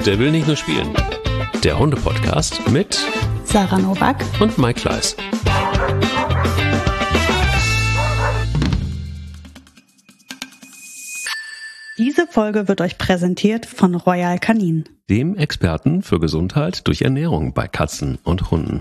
Der will nicht nur spielen. Der Hunde-Podcast mit Sarah Novak und Mike Kleiss. Diese Folge wird euch präsentiert von Royal Canin, Dem Experten für Gesundheit durch Ernährung bei Katzen und Hunden.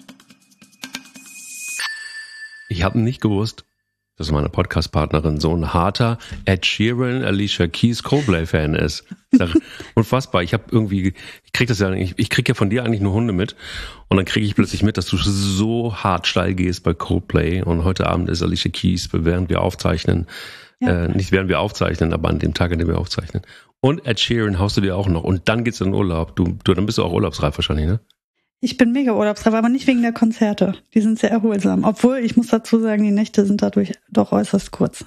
Ich habe nicht gewusst, dass meine Podcast-Partnerin so ein harter Ed Sheeran, Alicia Keys, Coldplay-Fan ist. Unfassbar. Ich kriege ja von dir eigentlich nur Hunde mit und dann kriege ich plötzlich mit, dass du so hart steil gehst bei Coldplay und heute Abend ist Alicia Keys, während wir aufzeichnen. Ja. Nicht während wir aufzeichnen, aber an dem Tag, an dem wir aufzeichnen. Und Ed Sheeran haust du dir auch noch und dann geht's in den Urlaub. Dann bist du auch urlaubsreif wahrscheinlich, ne? Ich bin mega urlaubsreif, aber nicht wegen der Konzerte. Die sind sehr erholsam. Obwohl, ich muss dazu sagen, die Nächte sind dadurch doch äußerst kurz.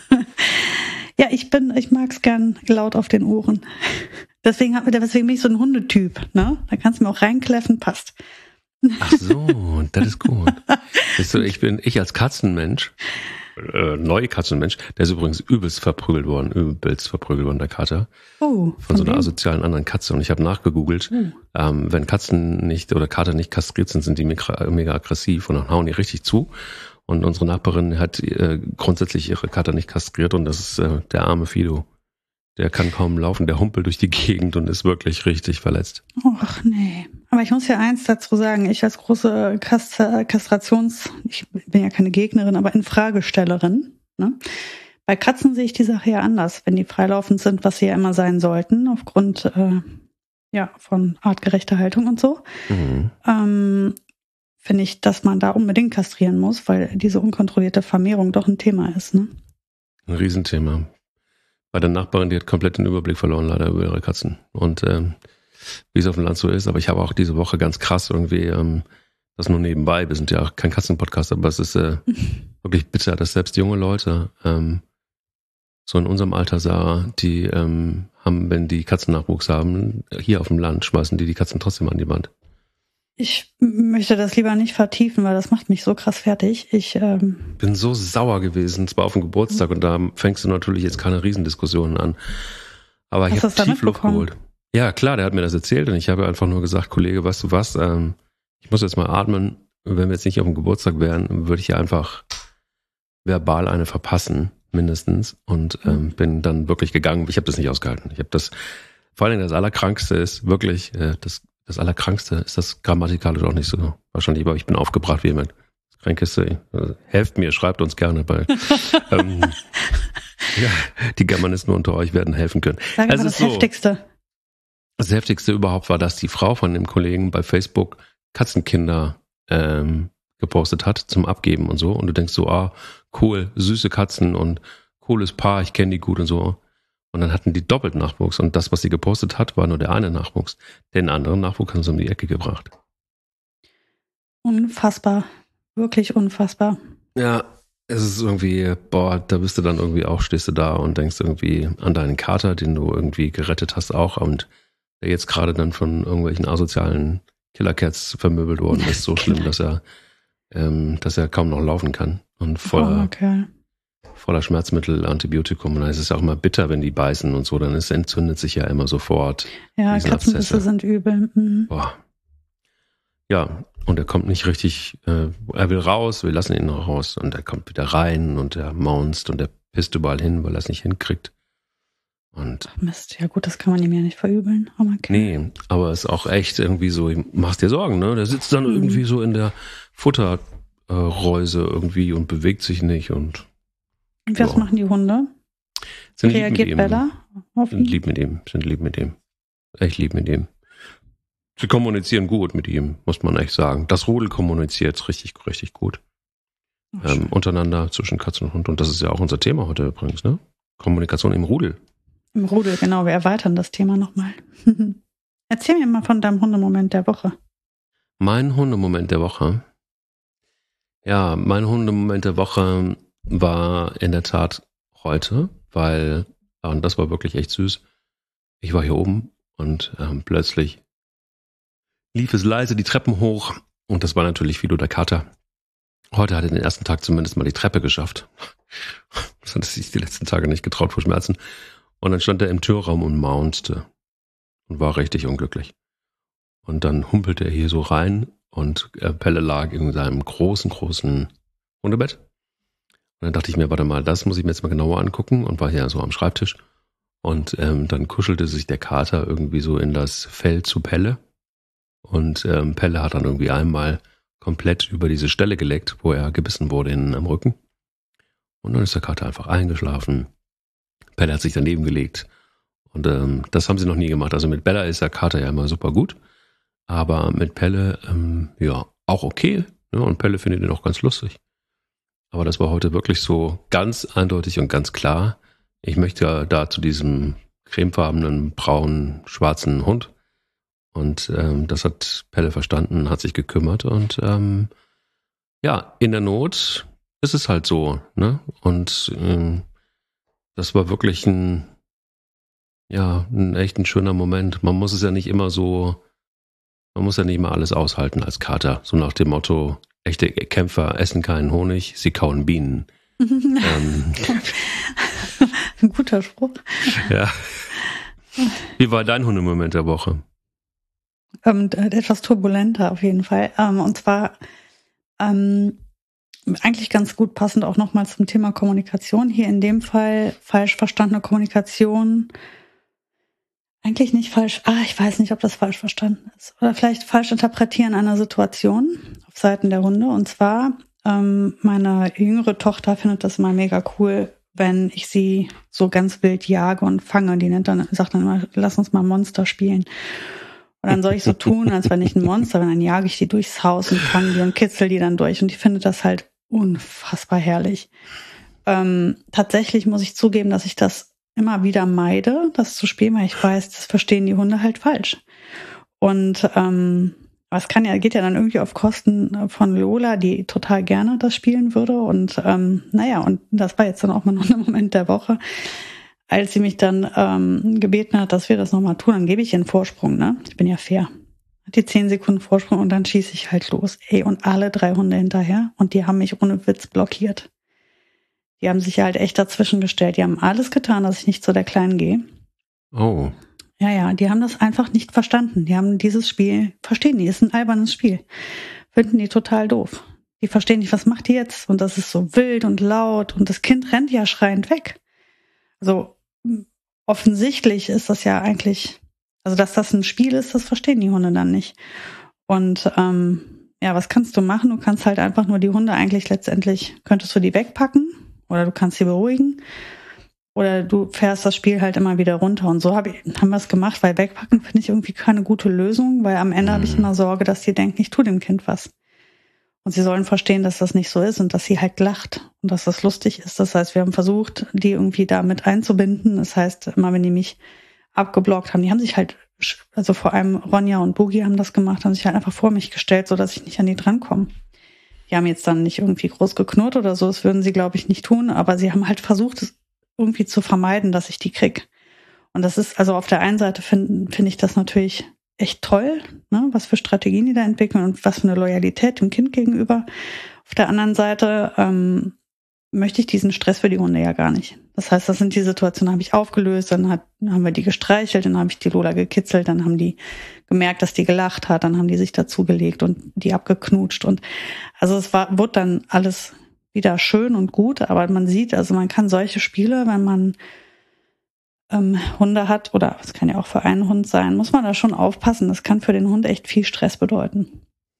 Ja, ich mag's gern laut auf den Ohren. Deswegen bin ich so ein Hundetyp, ne? Da kannst du mir auch reinkläffen, passt. Ach so, das ist gut. Ich als Katzenmensch, neue Katzenmensch, der ist übrigens übelst verprügelt worden, der Kater. Oh, von so einer asozialen anderen Katze. Und ich habe nachgegoogelt, wenn Katzen nicht oder Kater nicht kastriert sind die mega aggressiv und dann hauen die richtig zu. Und unsere Nachbarin hat grundsätzlich ihre Kater nicht kastriert und das ist der arme Fido. Der kann kaum laufen, der humpelt durch die Gegend und ist wirklich richtig verletzt. Ach nee. Aber ich muss ja eins dazu sagen, ich als große ich bin ja keine Gegnerin, aber Infragestellerin, ne? Bei Katzen sehe ich die Sache ja anders, wenn die freilaufend sind, was sie ja immer sein sollten, aufgrund von artgerechter Haltung und so. Mhm. Finde ich, dass man da unbedingt kastrieren muss, weil diese unkontrollierte Vermehrung doch ein Thema ist, ne? Ein Riesenthema. Bei der Nachbarin, die hat komplett den Überblick verloren, leider über ihre Katzen. Und wie es auf dem Land so ist, aber ich habe auch diese Woche ganz krass irgendwie, das nur nebenbei, wir sind ja auch kein Katzenpodcast, aber es ist wirklich bitter, dass selbst junge Leute, so in unserem Alter, Sarah, die haben, wenn die Katzen Nachwuchs haben, hier auf dem Land, schmeißen die Katzen trotzdem an die Wand. Ich möchte das lieber nicht vertiefen, weil das macht mich so krass fertig. Ich bin so sauer gewesen, zwar auf dem Geburtstag und da fängst du natürlich jetzt keine Riesendiskussionen an. Aber ich habe tief Luft geholt. Ja, klar, der hat mir das erzählt und ich habe einfach nur gesagt, Kollege, weißt du was, ich muss jetzt mal atmen. Wenn wir jetzt nicht auf dem Geburtstag wären, würde ich ja einfach verbal eine verpassen, mindestens. Und bin dann wirklich gegangen. Ich habe das nicht ausgehalten. Vor allem das Allerkrankste ist wirklich, das Allerkrankste ist das grammatikalisch auch nicht so wahrscheinlich, aber ich bin aufgebracht wie jemand. Das Krankeste, helft mir, schreibt uns gerne bei. Die Germanisten unter euch werden helfen können. Sag mal das Heftigste. Das Heftigste überhaupt war, dass die Frau von dem Kollegen bei Facebook Katzenkinder gepostet hat zum Abgeben und so. Und du denkst so, cool, süße Katzen und cooles Paar, ich kenne die gut und so. Und dann hatten die doppelt Nachwuchs. Und das, was sie gepostet hat, war nur der eine Nachwuchs. Den anderen Nachwuchs haben sie um die Ecke gebracht. Unfassbar. Wirklich unfassbar. Ja, es ist irgendwie, da bist du dann irgendwie auch, stehst du da und denkst irgendwie an deinen Kater, den du irgendwie gerettet hast auch. Und der jetzt gerade dann von irgendwelchen asozialen Killercats vermöbelt worden ist. So schlimm, dass er kaum noch laufen kann. Und voller Schmerzmittel, Antibiotikum. Und dann ist es auch immer bitter, wenn die beißen und so, dann entzündet sich ja immer sofort. Ja, Katzenbisse sind übel. Mhm. Ja, und er kommt nicht richtig, er will raus, wir lassen ihn noch raus und er kommt wieder rein und er maunzt und er pisst überall hin, weil er es nicht hinkriegt. Und Mist, ja gut, das kann man ihm ja nicht verübeln. Nee, aber es ist auch echt irgendwie so, machst dir Sorgen, ne? Der sitzt dann irgendwie so in der Futterreuse irgendwie und bewegt sich nicht und was machen die Hunde? Reagiert Bella auf ihn? Sind lieb mit ihm. Echt lieb mit ihm. Sie kommunizieren gut mit ihm, muss man echt sagen. Das Rudel kommuniziert richtig, richtig gut. Untereinander zwischen Katze und Hund. Und das ist ja auch unser Thema heute übrigens, ne? Kommunikation im Rudel. Im Rudel, genau. Wir erweitern das Thema nochmal. Erzähl mir mal von deinem Hundemoment der Woche. Mein Hundemoment der Woche? Ja, mein Hundemoment der Woche war in der Tat heute, weil, und das war wirklich echt süß, ich war hier oben und plötzlich lief es leise die Treppen hoch und das war natürlich Fido der Kater. Heute hat er den ersten Tag zumindest mal die Treppe geschafft. Das hat er sich die letzten Tage nicht getraut vor Schmerzen. Und dann stand er im Türraum und maunzte. und war richtig unglücklich. Und dann humpelte er hier so rein und Pelle lag in seinem großen Hundebett. Und dann dachte ich mir, warte mal, das muss ich mir jetzt mal genauer angucken und war hier so am Schreibtisch. Und dann kuschelte sich der Kater irgendwie so in das Fell zu Pelle. Und Pelle hat dann irgendwie einmal komplett über diese Stelle geleckt, wo er gebissen wurde am Rücken. Und dann ist der Kater einfach eingeschlafen. Pelle hat sich daneben gelegt. Und das haben sie noch nie gemacht. Also mit Bella ist der Kater ja immer super gut. Aber mit Pelle, ja, auch okay. Ne? Und Pelle findet ihn auch ganz lustig. Aber das war heute wirklich so ganz eindeutig und ganz klar. Ich möchte da zu diesem cremefarbenen, braunen, schwarzen Hund. Und das hat Pelle verstanden, hat sich gekümmert. Und ja, in der Not ist es halt so. Ne? Und das war wirklich ein echt ein schöner Moment. Man muss es ja nicht immer so, man muss ja nicht immer alles aushalten als Kater. So nach dem Motto, echte Kämpfer essen keinen Honig, sie kauen Bienen. Ein guter Spruch. Ja. Wie war dein Hundemoment der Woche? Etwas turbulenter auf jeden Fall. Und zwar eigentlich ganz gut passend auch nochmal zum Thema Kommunikation. Hier in dem Fall falsch verstandene Kommunikation. Eigentlich nicht falsch. Ich weiß nicht, ob das falsch verstanden ist. Oder vielleicht falsch interpretieren einer Situation auf Seiten der Hunde. Und zwar, meine jüngere Tochter findet das immer mega cool, wenn ich sie so ganz wild jage und fange. Die sagt dann immer, lass uns mal Monster spielen. Und dann soll ich so tun, als wenn ich ein Monster bin. Dann jage ich die durchs Haus und fange die und kitzel die dann durch. Und die findet das halt unfassbar herrlich. Tatsächlich muss ich zugeben, dass ich das immer wieder meide, das zu spielen, weil ich weiß, das verstehen die Hunde halt falsch. Und es geht ja dann irgendwie auf Kosten von Lola, die total gerne das spielen würde. Und und das war jetzt dann auch mal noch ein Moment der Woche, als sie mich dann gebeten hat, dass wir das nochmal tun, dann gebe ich ihr einen Vorsprung, ne? Ich bin ja fair. Hat die 10 Sekunden Vorsprung und dann schieße ich halt los. Und alle 3 Hunde hinterher und die haben mich ohne Witz blockiert. Die haben sich halt echt dazwischen gestellt. Die haben alles getan, dass ich nicht zu der Kleinen gehe. Oh. Ja, die haben das einfach nicht verstanden. Die haben dieses Spiel, verstehen die, ist ein albernes Spiel. Finden die total doof. Die verstehen nicht, was macht die jetzt? Und das ist so wild und laut und das Kind rennt ja schreiend weg. Also offensichtlich ist das ja eigentlich, also dass das ein Spiel ist, das verstehen die Hunde dann nicht. Und was kannst du machen? Du kannst halt einfach nur die Hunde eigentlich letztendlich, könntest du die wegpacken oder du kannst sie beruhigen oder du fährst das Spiel halt immer wieder runter. Und so haben wir es gemacht, weil wegpacken finde ich irgendwie keine gute Lösung, weil am Ende habe ich immer Sorge, dass die denken, ich tue dem Kind was. Und sie sollen verstehen, dass das nicht so ist und dass sie halt lacht und dass das lustig ist. Das heißt, wir haben versucht, die irgendwie da mit einzubinden. Das heißt, immer wenn die mich abgeblockt haben, die haben sich halt, also vor allem Ronja und Boogie haben das gemacht, haben sich halt einfach vor mich gestellt, sodass ich nicht an die drankomme. Die haben jetzt dann nicht irgendwie groß geknurrt oder so, das würden sie, glaube ich, nicht tun, aber sie haben halt versucht, es irgendwie zu vermeiden, dass ich die krieg. Und das ist, also auf der einen Seite finde ich das natürlich echt toll, ne, was für Strategien die da entwickeln und was für eine Loyalität dem Kind gegenüber. Auf der anderen Seite möchte ich diesen Stress für die Hunde ja gar nicht. Das heißt, das sind die Situationen, habe ich aufgelöst, dann haben wir die gestreichelt, dann habe ich die Lola gekitzelt, dann haben die gemerkt, dass die gelacht hat, dann haben die sich dazugelegt und die abgeknutscht. Und also wurde dann alles wieder schön und gut, aber man sieht, also man kann solche Spiele, wenn man Hunde hat, oder es kann ja auch für einen Hund sein, muss man da schon aufpassen. Das kann für den Hund echt viel Stress bedeuten.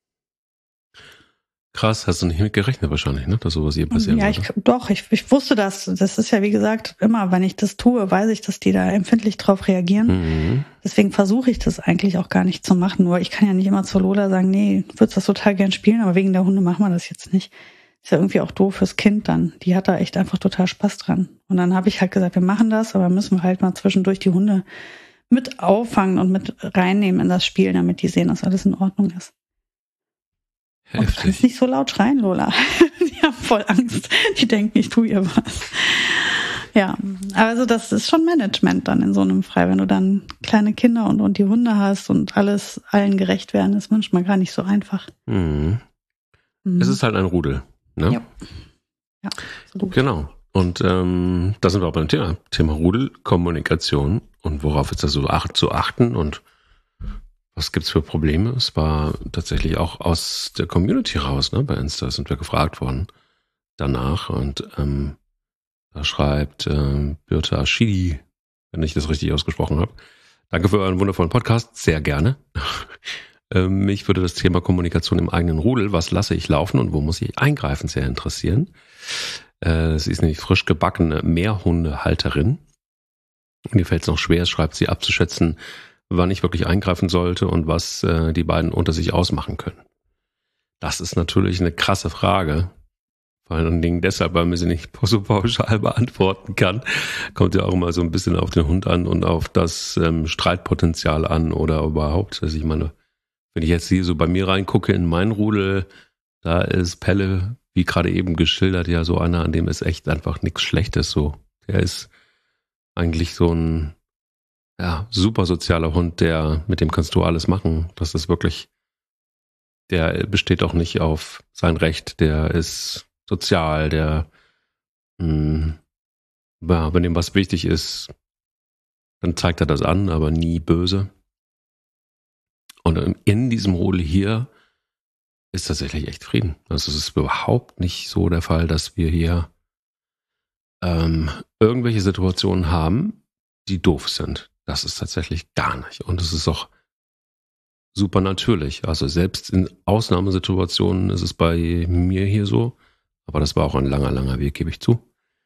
Krass, hast du nicht mit gerechnet wahrscheinlich, ne, dass sowas hier passieren würde? Ja, ich wusste das. Das ist ja, wie gesagt, immer, wenn ich das tue, weiß ich, dass die da empfindlich drauf reagieren. Mhm. Deswegen versuche ich das eigentlich auch gar nicht zu machen. Nur ich kann ja nicht immer zur Lola sagen, nee, du würdest das total gern spielen, aber wegen der Hunde machen wir das jetzt nicht. Ist ja irgendwie auch doof fürs Kind dann. Die hat da echt einfach total Spaß dran. Und dann habe ich halt gesagt, wir machen das, aber müssen wir halt mal zwischendurch die Hunde mit auffangen und mit reinnehmen in das Spiel, damit die sehen, dass alles in Ordnung ist. Heftig. Und du kannst nicht so laut schreien, Lola. Die haben voll Angst. Die denken, ich tue ihr was. Ja, also das ist schon Management dann in so einem Fall. Wenn du dann kleine Kinder und die Hunde hast und allen gerecht werden, ist manchmal gar nicht so einfach. Mhm. Es ist halt ein Rudel, ne? Ja, absolut. Genau. Und da sind wir auch beim Thema Rudelkommunikation und worauf ist da so zu achten und was gibt's für Probleme? Es war tatsächlich auch aus der Community raus, ne? Bei Insta sind wir gefragt worden danach und da schreibt Birte Aschidi, wenn ich das richtig ausgesprochen habe. Danke für euren wundervollen Podcast, sehr gerne. Mich würde das Thema Kommunikation im eigenen Rudel, was lasse ich laufen und wo muss ich eingreifen, sehr interessieren. Sie ist nämlich frisch gebackene Meerhundehalterin. Und ihr fällt es noch schwer, schreibt sie, abzuschätzen, wann ich wirklich eingreifen sollte und was die beiden unter sich ausmachen können. Das ist natürlich eine krasse Frage. Vor allen Dingen deshalb, weil man sie nicht so pauschal beantworten kann. Kommt ja auch immer so ein bisschen auf den Hund an und auf das Streitpotenzial an oder überhaupt. Also ich meine, wenn ich jetzt hier so bei mir reingucke in mein Rudel, da ist Pelle, wie gerade eben geschildert, ja so einer, an dem ist echt einfach nichts Schlechtes so. Der ist eigentlich so ein super sozialer Hund, mit dem kannst du alles machen. Das ist wirklich, der besteht auch nicht auf sein Recht, der ist sozial, wenn ihm was wichtig ist, dann zeigt er das an, aber nie böse. Und in diesem Rudel hier ist tatsächlich echt Frieden. Also es ist überhaupt nicht so der Fall, dass wir hier irgendwelche Situationen haben, die doof sind. Das ist tatsächlich gar nicht. Und es ist auch super natürlich. Also selbst in Ausnahmesituationen ist es bei mir hier so, aber das war auch ein langer, langer Weg, gebe ich zu,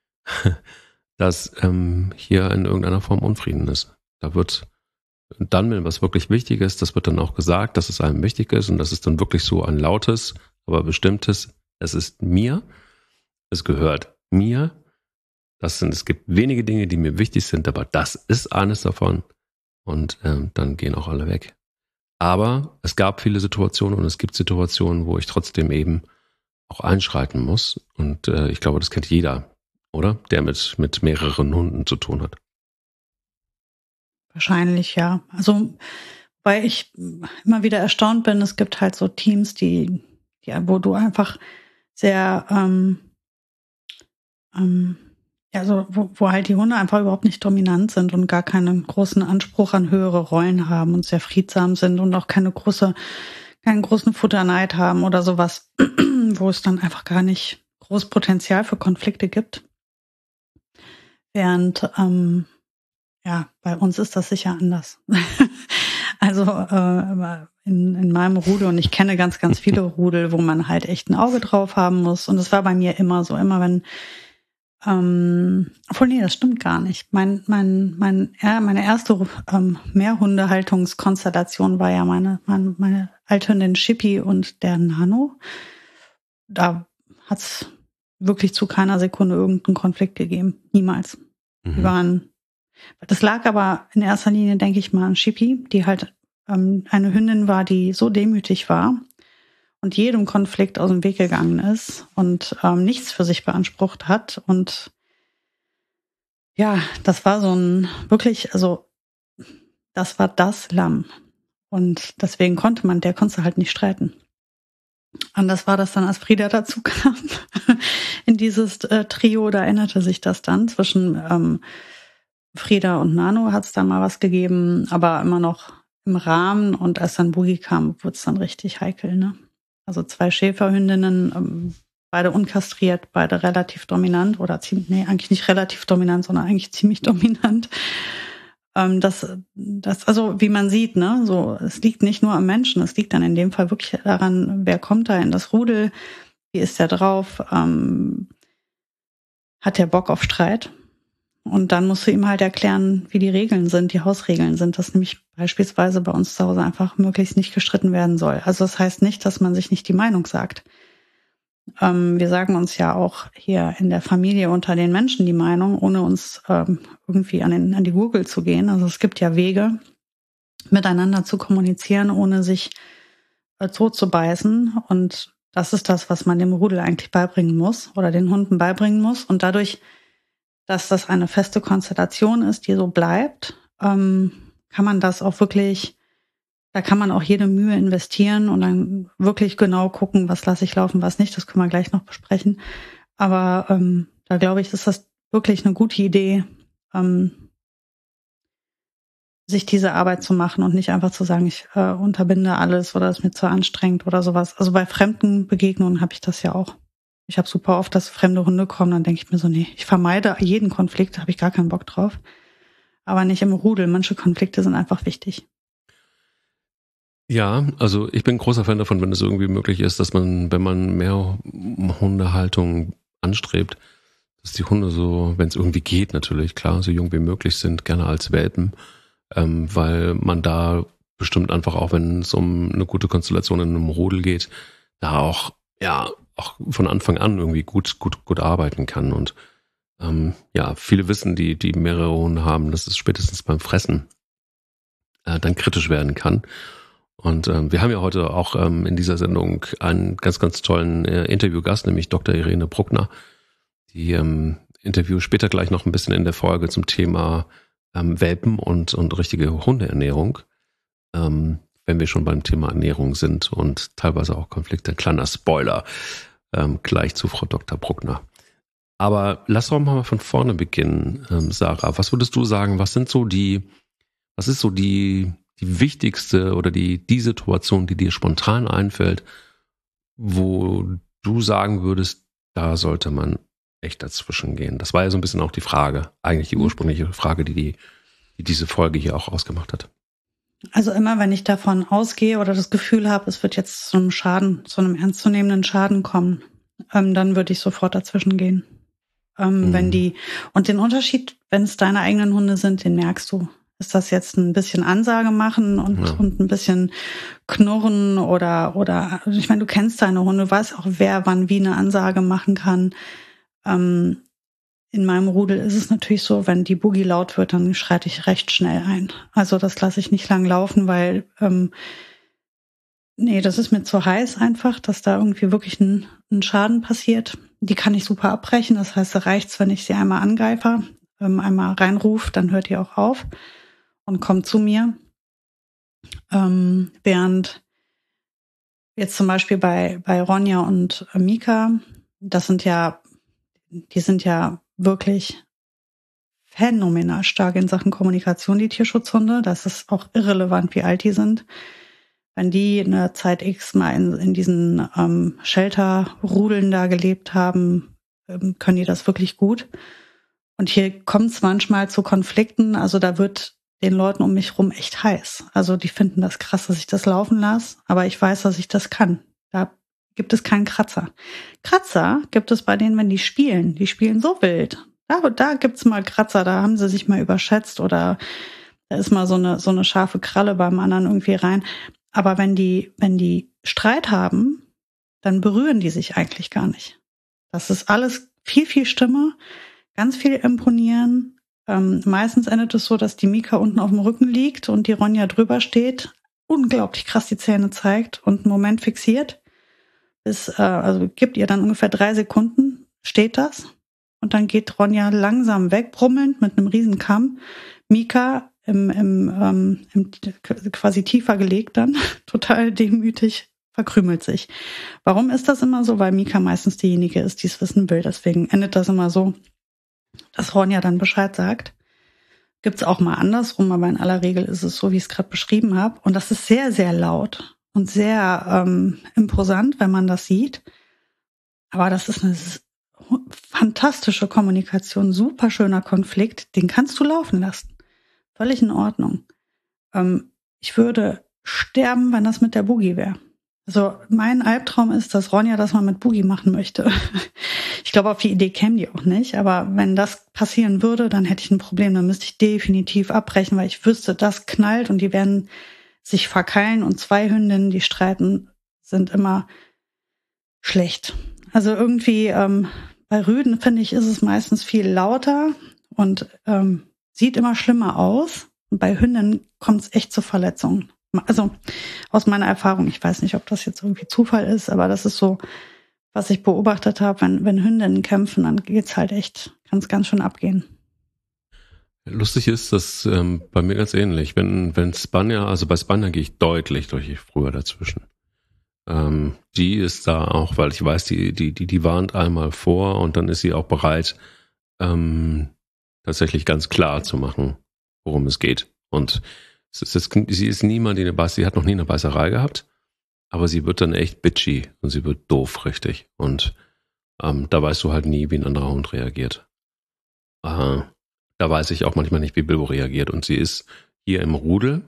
dass hier in irgendeiner Form Unfrieden ist. Da wird dann, wenn was wirklich wichtig ist, das wird dann auch gesagt, dass es einem wichtig ist und das ist dann wirklich so ein lautes, aber bestimmtes, es ist mir, es gehört mir. Es gibt wenige Dinge, die mir wichtig sind, aber das ist eines davon und dann gehen auch alle weg. Aber es gab viele Situationen und es gibt Situationen, wo ich trotzdem eben auch einschreiten muss. Und ich glaube, das kennt jeder, oder? Der mit mehreren Hunden zu tun hat. Wahrscheinlich, ja. Also, weil ich immer wieder erstaunt bin, es gibt halt so Teams, wo du einfach sehr, wo halt die Hunde einfach überhaupt nicht dominant sind und gar keinen großen Anspruch an höhere Rollen haben und sehr friedsam sind und auch keinen großen Futterneid haben oder sowas, wo es dann einfach gar nicht groß Potenzial für Konflikte gibt. Während, bei uns ist das sicher anders. Also in meinem Rudel, und ich kenne ganz, ganz viele Rudel, wo man halt echt ein Auge drauf haben muss. Und es war bei mir immer so, immer wenn nee, das stimmt gar nicht. Meine erste Mehrhundehaltungskonstellation war ja meine Althündin Chippy und der Nano. Da hat's wirklich zu keiner Sekunde irgendeinen Konflikt gegeben. Niemals. Das lag aber in erster Linie, denke ich mal, an Chippy, die halt eine Hündin war, die so demütig war und jedem Konflikt aus dem Weg gegangen ist und nichts für sich beansprucht hat. Und ja, das war das war das Lamm. Und deswegen konnte halt nicht streiten. Anders war das dann, als Frieda dazu kam. In dieses Trio, da änderte sich das dann. Zwischen Frieda und Nano hat es da mal was gegeben, aber immer noch im Rahmen. Und als dann Boogie kam, wurde es dann richtig heikel, ne? Also 2 Schäferhündinnen, beide unkastriert, beide relativ dominant oder eigentlich nicht relativ dominant, sondern eigentlich ziemlich dominant. Also wie man sieht, ne, so, es liegt nicht nur am Menschen, es liegt dann in dem Fall wirklich daran, wer kommt da in das Rudel, wie ist der drauf, hat der Bock auf Streit? Und dann musst du ihm halt erklären, wie die Regeln sind, die Hausregeln sind, dass nämlich beispielsweise bei uns zu Hause einfach möglichst nicht gestritten werden soll. Also das heißt nicht, dass man sich nicht die Meinung sagt. Wir sagen uns ja auch hier in der Familie unter den Menschen die Meinung, ohne uns irgendwie an die Gurgel zu gehen. Also es gibt ja Wege, miteinander zu kommunizieren, ohne sich tot zu beißen. Und das ist das, was man dem Rudel eigentlich beibringen muss oder den Hunden beibringen muss. Und dadurch, dass das eine feste Konstellation ist, die so bleibt, kann man das auch wirklich, da kann man auch jede Mühe investieren und dann wirklich genau gucken, was lasse ich laufen, was nicht. Das können wir gleich noch besprechen. Aber Da glaube ich, ist das wirklich eine gute Idee, sich diese Arbeit zu machen und nicht einfach zu sagen, ich unterbinde alles oder ist mir zu anstrengend oder sowas. Also bei fremden Begegnungen habe ich das ja auch. Ich habe super oft, dass fremde Hunde kommen, dann denke ich mir so, nee, ich vermeide jeden Konflikt, da habe ich gar keinen Bock drauf. Aber nicht im Rudel. Manche Konflikte sind einfach wichtig. Ja, also ich bin großer Fan davon, wenn es irgendwie möglich ist, dass man, wenn man mehr Hundehaltung anstrebt, dass die Hunde so, wenn es irgendwie geht natürlich, klar, so jung wie möglich sind, gerne als Welpen, weil man da bestimmt einfach auch, wenn es um eine gute Konstellation in einem Rudel geht, da auch von Anfang an irgendwie gut arbeiten kann. Und viele wissen, die mehrere Hunde haben, dass es spätestens beim Fressen dann kritisch werden kann. Und wir haben ja heute auch in dieser Sendung einen ganz, ganz tollen Interviewgast, nämlich Dr. Irene Bruckner. Die Interview später gleich noch ein bisschen in der Folge zum Thema Welpen und richtige Hundeernährung. Wenn wir schon beim Thema Ernährung sind und teilweise auch Konflikte. Kleiner Spoiler gleich zu Frau Dr. Bruckner. Aber lass doch mal von vorne beginnen, Sarah. Was würdest du sagen, was ist so die wichtigste oder die Situation, die dir spontan einfällt, wo du sagen würdest, da sollte man echt dazwischen gehen? Das war ja so ein bisschen auch die Frage, eigentlich die ursprüngliche Frage, die diese Folge hier auch ausgemacht hat. Also immer, wenn ich davon ausgehe oder das Gefühl habe, es wird jetzt zu einem Schaden, zu einem ernstzunehmenden Schaden kommen, dann würde ich sofort dazwischen gehen. Und den Unterschied, wenn es deine eigenen Hunde sind, den merkst du. Ist das jetzt ein bisschen Ansage machen und ein bisschen knurren oder ich meine, du kennst deine Hunde, du weißt auch, wer wann wie eine Ansage machen kann. In meinem Rudel ist es natürlich so, wenn die Boogie laut wird, dann schreite ich recht schnell ein. Also das lasse ich nicht lang laufen, weil das ist mir zu heiß einfach, dass da irgendwie wirklich ein Schaden passiert. Die kann ich super abbrechen, das heißt, da reicht's, wenn ich sie einmal angreife, einmal reinrufe, dann hört die auch auf und kommt zu mir. Während jetzt zum Beispiel bei Ronja und Mika, die sind ja wirklich phänomenal stark in Sachen Kommunikation, die Tierschutzhunde. Das ist auch irrelevant, wie alt die sind. Wenn die eine Zeit X mal in diesen Shelter-Rudeln da gelebt haben, können die das wirklich gut. Und hier kommt es manchmal zu Konflikten. Also da wird den Leuten um mich rum echt heiß. Also die finden das krass, dass ich das laufen lasse. Aber ich weiß, dass ich das kann. Da gibt es keinen Kratzer. Kratzer gibt es bei denen, wenn die spielen. Die spielen so wild. Da gibt's mal Kratzer, da haben sie sich mal überschätzt oder da ist mal so eine scharfe Kralle beim anderen irgendwie rein. Aber wenn die Streit haben, dann berühren die sich eigentlich gar nicht. Das ist alles viel, viel Stimme, ganz viel imponieren. Meistens endet es so, dass die Mika unten auf dem Rücken liegt und die Ronja drüber steht, unglaublich krass die Zähne zeigt und einen Moment fixiert. Gibt ihr dann ungefähr 3 Sekunden, steht das. Und dann geht Ronja langsam weg, brummelnd mit einem riesen Kamm. Mika quasi tiefer gelegt dann, total demütig, verkrümelt sich. Warum ist das immer so? Weil Mika meistens diejenige ist, die es wissen will. Deswegen endet das immer so, dass Ronja dann Bescheid sagt. Gibt's auch mal andersrum, aber in aller Regel ist es so, wie ich es gerade beschrieben habe. Und das ist sehr, sehr laut und sehr imposant, wenn man das sieht. Aber das ist eine fantastische Kommunikation, super schöner Konflikt, den kannst du laufen lassen. Völlig in Ordnung. Ich würde sterben, wenn das mit der Boogie wäre. Also mein Albtraum ist, dass Ronja das mal mit Boogie machen möchte. Ich glaube, auf die Idee käme die auch nicht, aber wenn das passieren würde, dann hätte ich ein Problem, dann müsste ich definitiv abbrechen, weil ich wüsste, das knallt und die werden sich verkeilen und 2 Hündinnen, die streiten, sind immer schlecht. Also irgendwie bei Rüden, finde ich, ist es meistens viel lauter und sieht immer schlimmer aus. Und bei Hündinnen kommt es echt zu Verletzungen. Also aus meiner Erfahrung, ich weiß nicht, ob das jetzt irgendwie Zufall ist, aber das ist so, was ich beobachtet habe, wenn Hündinnen kämpfen, dann geht's halt echt, kann es ganz schön abgehen. Lustig ist, dass bei mir ganz ähnlich. Wenn Spanier, also bei Spanier gehe ich deutlich früher dazwischen. Die ist da auch, weil ich weiß, die warnt einmal vor und dann ist sie auch bereit, tatsächlich ganz klar zu machen, worum es geht. Und sie ist niemand, sie hat noch nie eine Beißerei gehabt, aber sie wird dann echt bitchy und sie wird doof, richtig. Und da weißt du halt nie, wie ein anderer Hund reagiert. Da weiß ich auch manchmal nicht, wie Bilbo reagiert. Und sie ist hier im Rudel,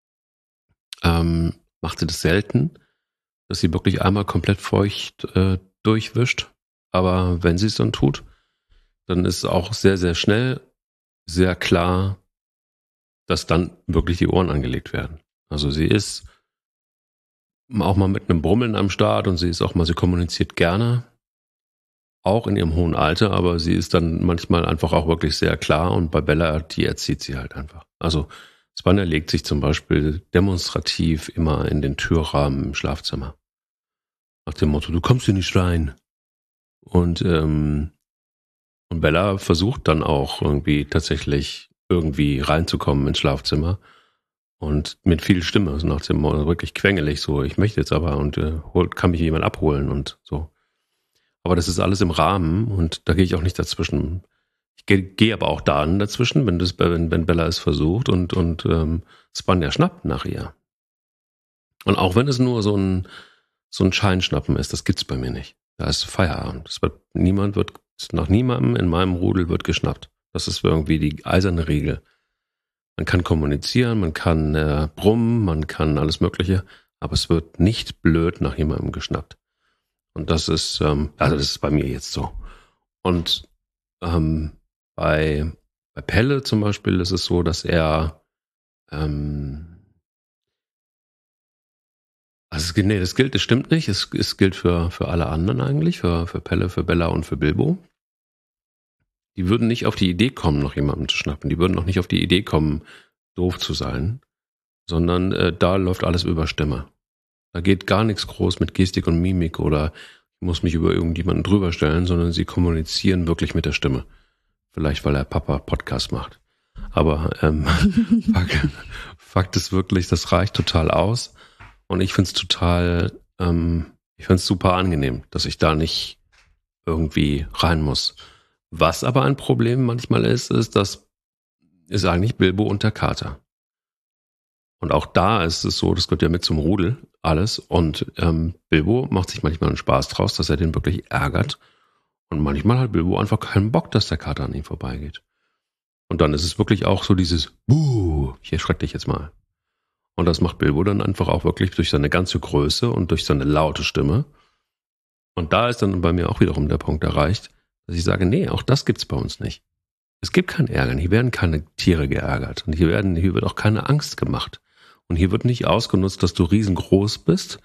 macht sie das selten, dass sie wirklich einmal komplett feucht durchwischt. Aber wenn sie es dann tut, dann ist es auch sehr, sehr schnell, sehr klar, dass dann wirklich die Ohren angelegt werden. Also sie ist auch mal mit einem Brummeln am Start und sie kommuniziert gerne, auch in ihrem hohen Alter, aber sie ist dann manchmal einfach auch wirklich sehr klar und bei Bella, die erzieht sie halt einfach. Also Spanier legt sich zum Beispiel demonstrativ immer in den Türrahmen im Schlafzimmer. Nach dem Motto, du kommst hier nicht rein. Und Bella versucht dann auch irgendwie reinzukommen ins Schlafzimmer. Und mit viel Stimme, so nach dem Motto, wirklich quengelig, so, ich möchte jetzt aber und kann mich jemand abholen und so. Aber das ist alles im Rahmen und da gehe ich auch nicht dazwischen. Ich gehe aber auch dann dazwischen, wenn Bella es versucht und Spanier schnappt nach ihr. Und auch wenn es nur so ein Scheinschnappen ist, das gibt's bei mir nicht. Da ist Feierabend. Nach niemandem in meinem Rudel wird geschnappt. Das ist irgendwie die eiserne Regel. Man kann kommunizieren, man kann brummen, man kann alles Mögliche, aber es wird nicht blöd nach jemandem geschnappt. Und das ist, das ist bei mir jetzt so. Und bei Pelle zum Beispiel ist es so, dass er das stimmt nicht. Es gilt für alle anderen eigentlich, für Pelle, für Bella und für Bilbo. Die würden nicht auf die Idee kommen, nach jemandem zu schnappen. Die würden auch nicht auf die Idee kommen, doof zu sein, sondern da läuft alles über Stimme. Da geht gar nichts groß mit Gestik und Mimik oder ich muss mich über irgendjemanden drüber stellen, sondern sie kommunizieren wirklich mit der Stimme. Vielleicht, weil der Papa Podcast macht. Aber Fakt ist wirklich, das reicht total aus. Und ich finde es super angenehm, dass ich da nicht irgendwie rein muss. Was aber ein Problem manchmal ist, das ist eigentlich Bilbo und der Kater. Und auch da ist es so, das gehört ja mit zum Rudel, alles. Und Bilbo macht sich manchmal einen Spaß draus, dass er den wirklich ärgert. Und manchmal hat Bilbo einfach keinen Bock, dass der Kater an ihm vorbeigeht. Und dann ist es wirklich auch so dieses Buh, ich erschreck dich jetzt mal. Und das macht Bilbo dann einfach auch wirklich durch seine ganze Größe und durch seine laute Stimme. Und da ist dann bei mir auch wiederum der Punkt erreicht, dass ich sage, nee, auch das gibt's bei uns nicht. Es gibt kein Ärgern, hier werden keine Tiere geärgert und hier wird auch keine Angst gemacht. Und hier wird nicht ausgenutzt, dass du riesengroß bist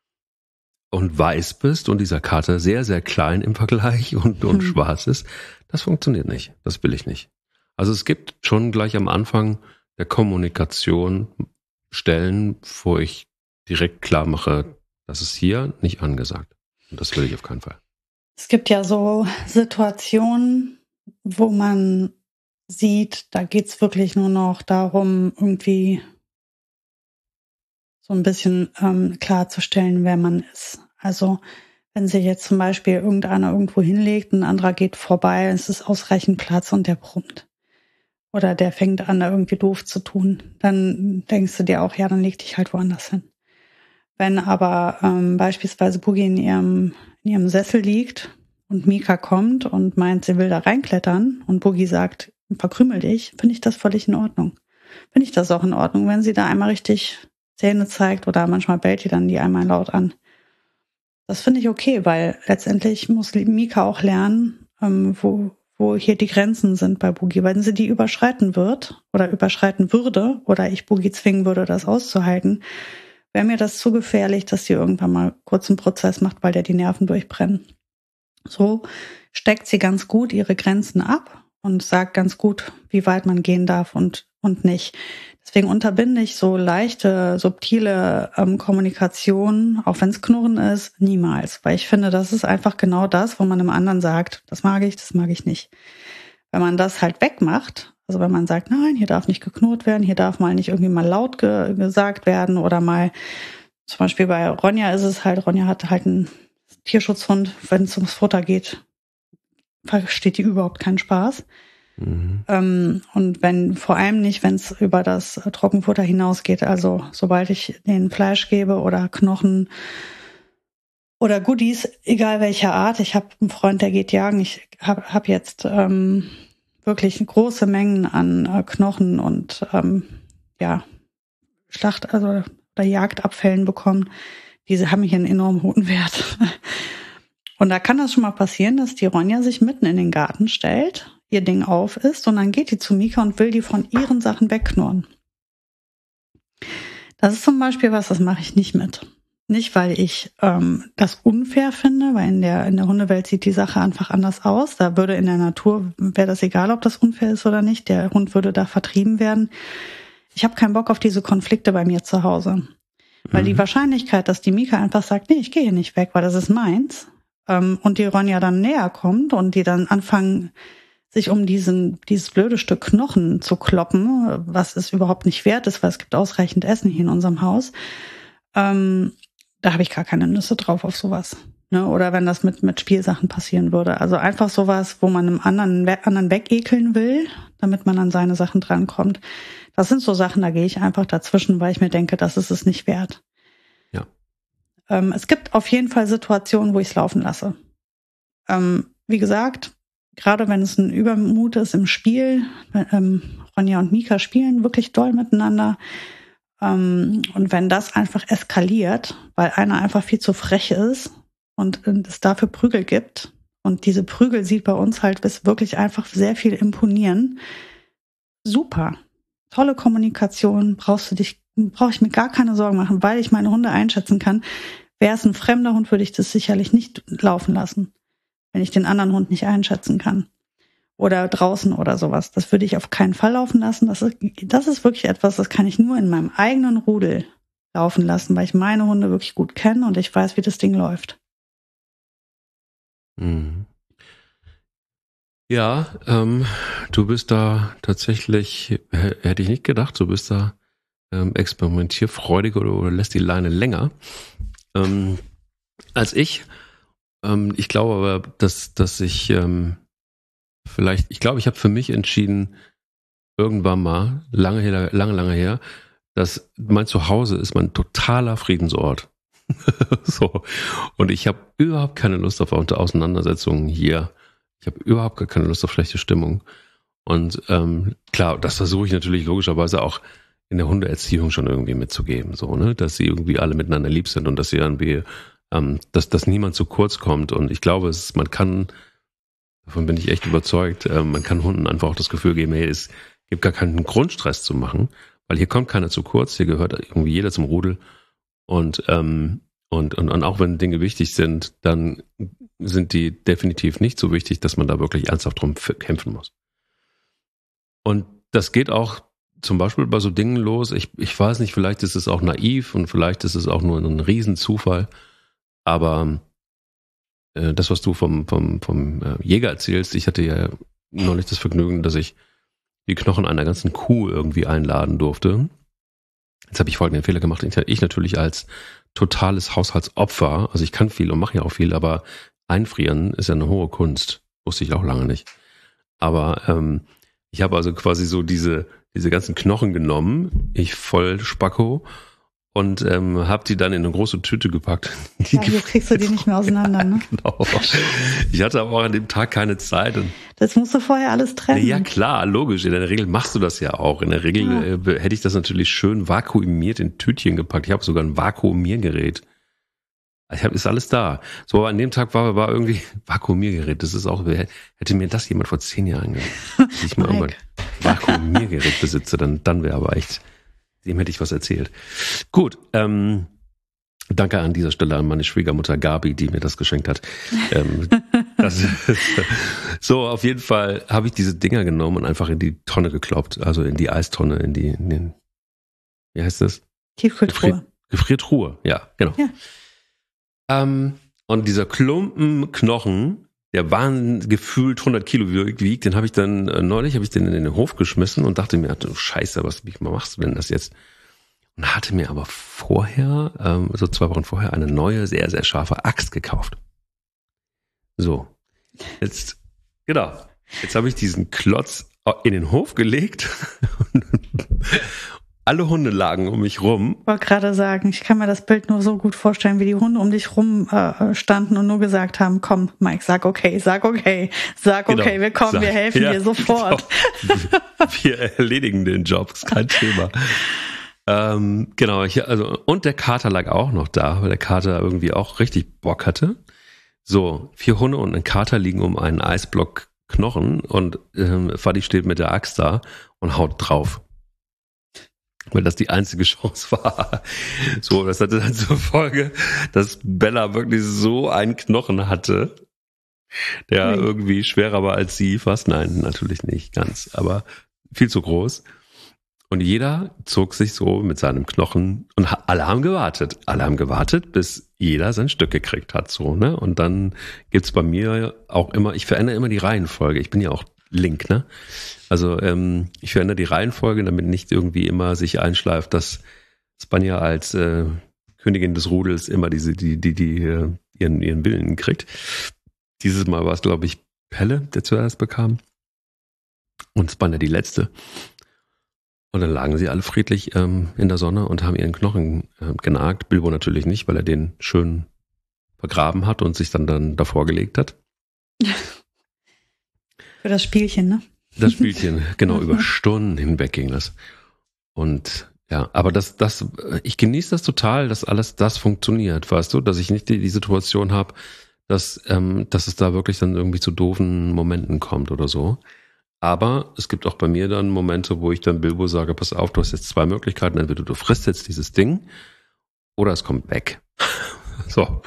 und weiß bist und dieser Kater sehr, sehr klein im Vergleich und schwarz ist. Das funktioniert nicht, das will ich nicht. Also es gibt schon gleich am Anfang der Kommunikation Stellen, wo ich direkt klar mache, das ist hier nicht angesagt. Und das will ich auf keinen Fall. Es gibt ja so Situationen, wo man sieht, da geht's wirklich nur noch darum, irgendwie so ein bisschen klarzustellen, wer man ist. Also wenn sich jetzt zum Beispiel irgendeiner irgendwo hinlegt, ein anderer geht vorbei, es ist ausreichend Platz und der brummt. Oder der fängt an, da irgendwie doof zu tun, dann denkst du dir auch, ja, dann leg dich halt woanders hin. Wenn aber beispielsweise Boogie in ihrem Sessel liegt und Mika kommt und meint, sie will da reinklettern und Boogie sagt, verkrümel dich, finde ich das völlig in Ordnung. Finde ich das auch in Ordnung, wenn sie da einmal richtig Zähne zeigt oder manchmal bellt die dann die einmal laut an. Das finde ich okay, weil letztendlich muss Mika auch lernen, wo hier die Grenzen sind bei Boogie. Wenn sie die überschreiten wird oder überschreiten würde oder ich Boogie zwingen würde, das auszuhalten, wäre mir das zu gefährlich, dass sie irgendwann mal kurz einen Prozess macht, weil der die Nerven durchbrennen. So steckt sie ganz gut ihre Grenzen ab und sagt ganz gut, wie weit man gehen darf und nicht. Deswegen unterbinde ich so leichte, subtile Kommunikation, auch wenn es Knurren ist, niemals. Weil ich finde, das ist einfach genau das, wo man dem anderen sagt, das mag ich nicht. Wenn man das halt wegmacht, also wenn man sagt, nein, hier darf nicht geknurrt werden, hier darf mal nicht irgendwie mal laut gesagt werden oder mal Zum Beispiel bei Ronja ist es halt, Ronja hat halt einen Tierschutzhund, wenn es ums Futter geht, versteht die überhaupt keinen Spaß. Und vor allem nicht, wenn es über das Trockenfutter hinausgeht. Also sobald ich denen Fleisch gebe oder Knochen oder Goodies, egal welcher Art. Ich habe einen Freund, der geht jagen. Ich hab jetzt wirklich große Mengen an Knochen und oder Jagdabfällen bekommen. Diese haben hier einen enorm hohen Wert. Und da kann das schon mal passieren, dass die Ronja sich mitten in den Garten stellt, ihr Ding auf ist und dann geht die zu Mika und will die von ihren Sachen wegknurren. Das ist zum Beispiel was, das mache ich nicht mit. Nicht, weil ich das unfair finde, weil in der Hundewelt sieht die Sache einfach anders aus. Da würde in der Natur, wäre das egal, ob das unfair ist oder nicht. Der Hund würde da vertrieben werden. Ich habe keinen Bock auf diese Konflikte bei mir zu Hause. Weil die Wahrscheinlichkeit, dass die Mika einfach sagt, nee, ich gehe hier nicht weg, weil das ist meins, und die Ronja dann näher kommt und die dann anfangen, sich um dieses blöde Stück Knochen zu kloppen, was es überhaupt nicht wert ist, weil es gibt ausreichend Essen hier in unserem Haus, da habe ich gar keine Nüsse drauf auf sowas. Ne? Oder wenn das mit Spielsachen passieren würde. Also einfach sowas, wo man einem anderen wegekeln will, damit man an seine Sachen drankommt. Das sind so Sachen, da gehe ich einfach dazwischen, weil ich mir denke, das ist es nicht wert. Ja. Es gibt auf jeden Fall Situationen, wo ich es laufen lasse. Wie gesagt, gerade wenn es ein Übermut ist im Spiel, Ronja und Mika spielen wirklich doll miteinander. Und wenn das einfach eskaliert, weil einer einfach viel zu frech ist und es dafür Prügel gibt, und diese Prügel sieht bei uns halt bis wirklich einfach sehr viel imponieren. Super. Tolle Kommunikation, brauche ich mir gar keine Sorgen machen, weil ich meine Hunde einschätzen kann. Wäre es ein fremder Hund, würde ich das sicherlich nicht laufen lassen, wenn ich den anderen Hund nicht einschätzen kann. Oder draußen oder sowas. Das würde ich auf keinen Fall laufen lassen. Das ist wirklich etwas, das kann ich nur in meinem eigenen Rudel laufen lassen, weil ich meine Hunde wirklich gut kenne und ich weiß, wie das Ding läuft. Ja, du bist da tatsächlich, hätte ich nicht gedacht, du bist da experimentierfreudig oder lässt die Leine länger als ich. Ich glaube aber, dass ich ich habe für mich entschieden, irgendwann mal, lange her, dass mein Zuhause ist mein totaler Friedensort. So. Und ich habe überhaupt keine Lust auf Auseinandersetzungen hier. Ich habe überhaupt gar keine Lust auf schlechte Stimmung. Und klar, das versuche ich natürlich logischerweise auch in der Hundeerziehung schon irgendwie mitzugeben, so, ne, dass sie irgendwie alle miteinander lieb sind und dass sie irgendwie, dass niemand zu kurz kommt. Und ich glaube, man kann, davon bin ich echt überzeugt, man kann Hunden einfach auch das Gefühl geben, hey, es gibt gar keinen Grundstress zu machen, weil hier kommt keiner zu kurz, hier gehört irgendwie jeder zum Rudel. Und auch wenn Dinge wichtig sind, dann sind die definitiv nicht so wichtig, dass man da wirklich ernsthaft drum kämpfen muss. Und das geht auch zum Beispiel bei so Dingen los. Ich weiß nicht, vielleicht ist es auch naiv und vielleicht ist es auch nur ein Riesenzufall. Aber das, was du vom Jäger erzählst, ich hatte ja neulich das Vergnügen, dass ich die Knochen einer ganzen Kuh irgendwie einladen durfte. Jetzt habe ich folgenden Fehler gemacht. Ich natürlich als totales Haushaltsopfer, also ich kann viel und mache ja auch viel, aber einfrieren ist ja eine hohe Kunst. Wusste ich auch lange nicht. Aber ich habe also quasi so diese ganzen Knochen genommen, ich voll Spacko, und habe die dann in eine große Tüte gepackt. Ja, hier kriegst du die nicht mehr auseinander, ne? Genau. Ich hatte aber auch an dem Tag keine Zeit. Und das musst du vorher alles trennen. Ja klar, logisch. In der Regel machst du das ja auch. In der Regel hätte ich das natürlich schön vakuumiert in Tütchen gepackt. Ich habe sogar ein Vakuumiergerät. Ist alles da. So, aber an dem Tag war irgendwie Vakuumiergerät. Das ist auch, hätte mir das jemand vor 10 Jahren gesagt, dass ich mal irgendwann Vakuumiergerät besitze, dann wäre aber echt, dem hätte ich was erzählt. Gut, danke an dieser Stelle an meine Schwiegermutter Gabi, die mir das geschenkt hat. So, auf jeden Fall habe ich diese Dinger genommen und einfach in die Tonne gekloppt, also in die Eistonne, in den wie heißt das? Tiefkühltruhe. Gefriertruhe, ja, genau. Ja. Und dieser Klumpen Knochen, der waren gefühlt 100 Kilo wiegt, den habe ich dann neulich in den Hof geschmissen und dachte mir, du Scheiße, was machst du denn das jetzt? und hatte mir aber vorher, so 2 Wochen vorher, eine neue, sehr, sehr scharfe Axt gekauft. So, jetzt habe ich diesen Klotz in den Hof gelegt und alle Hunde lagen um mich rum. Ich wollte gerade sagen, ich kann mir das Bild nur so gut vorstellen, wie die Hunde um dich rum standen und nur gesagt haben, komm, Mike, sag okay, wir kommen, wir helfen dir sofort. Genau. Wir erledigen den Job, ist kein Thema. Und der Kater lag auch noch da, weil der Kater irgendwie auch richtig Bock hatte. So, 4 Hunde und ein Kater liegen um einen Eisblock Knochen und Fadi steht mit der Axt da und haut drauf. Weil das die einzige Chance war. So, das hatte dann zur Folge, dass Bella wirklich so einen Knochen hatte, der irgendwie schwerer war als sie. Fast, nein, natürlich nicht ganz, aber viel zu groß. Und jeder zog sich so mit seinem Knochen und alle haben gewartet, bis jeder sein Stück gekriegt hat, so, ne? Und dann gibt's bei mir auch immer, ich verändere immer die Reihenfolge. Ich bin ja auch Link, ne? Also ich verändere die Reihenfolge, damit nicht irgendwie immer sich einschleift, dass Spanja als Königin des Rudels immer die ihren Willen kriegt. Dieses Mal war es, glaube ich, Pelle, der zuerst bekam. Und Spanja die letzte. Und dann lagen sie alle friedlich in der Sonne und haben ihren Knochen genagt. Bilbo natürlich nicht, weil er den schön vergraben hat und sich dann davor gelegt hat. Für das Spielchen, ne? Das Spielchen, genau, über Stunden hinweg ging das. Und ja, aber ich genieße das total, dass alles das funktioniert, weißt du, dass ich nicht die Situation habe, dass es da wirklich dann irgendwie zu doofen Momenten kommt oder so. Aber es gibt auch bei mir dann Momente, wo ich dann Bilbo sage, pass auf, du hast jetzt 2 Möglichkeiten, entweder du frisst jetzt dieses Ding oder es kommt weg. So.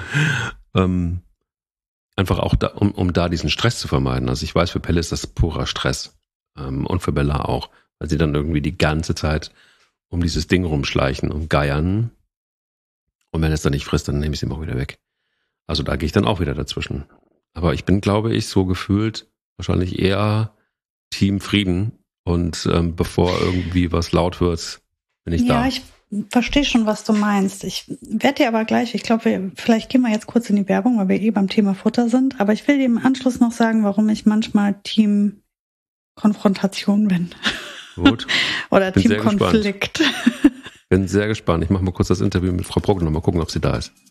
Einfach auch da, um da diesen Stress zu vermeiden. Also ich weiß, für Pelle ist das purer Stress. Und für Bella auch. Weil sie dann irgendwie die ganze Zeit um dieses Ding rumschleichen und geiern. Und wenn es dann nicht frisst, dann nehme ich es ihm auch wieder weg. Also da gehe ich dann auch wieder dazwischen. Aber ich bin, glaube ich, so gefühlt wahrscheinlich eher Team Frieden. Und bevor irgendwie was laut wird, bin ich da. Ja, ich verstehe schon, was du meinst. Ich werde dir aber gleich, ich glaube, vielleicht gehen wir jetzt kurz in die Werbung, weil wir beim Thema Futter sind. Aber ich will dir im Anschluss noch sagen, warum ich manchmal Team Konfrontation bin. Gut. Oder Teamkonflikt. Bin sehr gespannt. Ich mache mal kurz das Interview mit Frau Bruckner, mal gucken, ob sie da ist.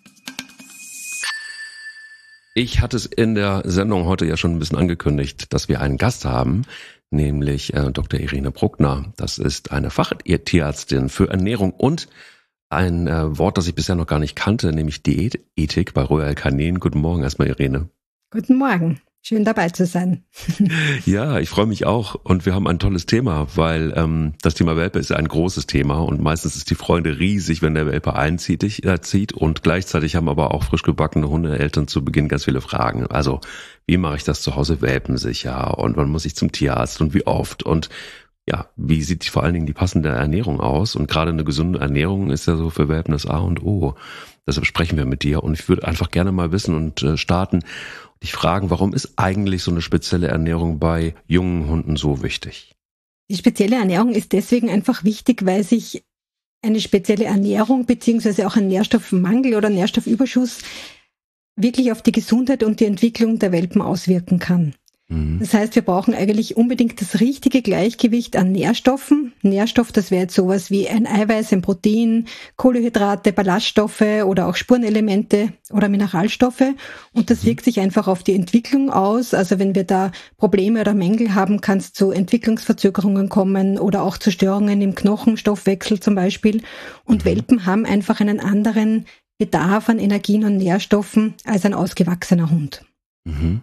Ich hatte es in der Sendung heute ja schon ein bisschen angekündigt, dass wir einen Gast haben, nämlich Dr. Irene Bruckner. Das ist eine Fachtierärztin für Ernährung und ein Wort, das ich bisher noch gar nicht kannte, nämlich Diätethik bei Royal Canin. Guten Morgen erstmal, Irene. Guten Morgen. Schön dabei zu sein. Ja, ich freue mich auch und wir haben ein tolles Thema, weil das Thema Welpe ist ein großes Thema und meistens ist die Freude riesig, wenn der Welpe zieht und gleichzeitig haben aber auch frisch gebackene Hundeeltern zu Beginn ganz viele Fragen. Also wie mache ich das zu Hause welpensicher und wann muss ich zum Tierarzt und wie oft und ja, wie sieht vor allen Dingen die passende Ernährung aus und gerade eine gesunde Ernährung ist ja so für Welpen das A und O. Deshalb sprechen wir mit dir und ich würde einfach gerne mal wissen und starten dich fragen, warum ist eigentlich so eine spezielle Ernährung bei jungen Hunden so wichtig? Die spezielle Ernährung ist deswegen einfach wichtig, weil sich eine spezielle Ernährung beziehungsweise auch ein Nährstoffmangel oder Nährstoffüberschuss wirklich auf die Gesundheit und die Entwicklung der Welpen auswirken kann. Das heißt, wir brauchen eigentlich unbedingt das richtige Gleichgewicht an Nährstoffen. Nährstoff, das wäre jetzt sowas wie ein Eiweiß, ein Protein, Kohlenhydrate, Ballaststoffe oder auch Spurenelemente oder Mineralstoffe. Und das wirkt sich einfach auf die Entwicklung aus. Also wenn wir da Probleme oder Mängel haben, kann es zu Entwicklungsverzögerungen kommen oder auch zu Störungen im Knochenstoffwechsel zum Beispiel. Und Welpen haben einfach einen anderen Bedarf an Energien und Nährstoffen als ein ausgewachsener Hund. Mhm.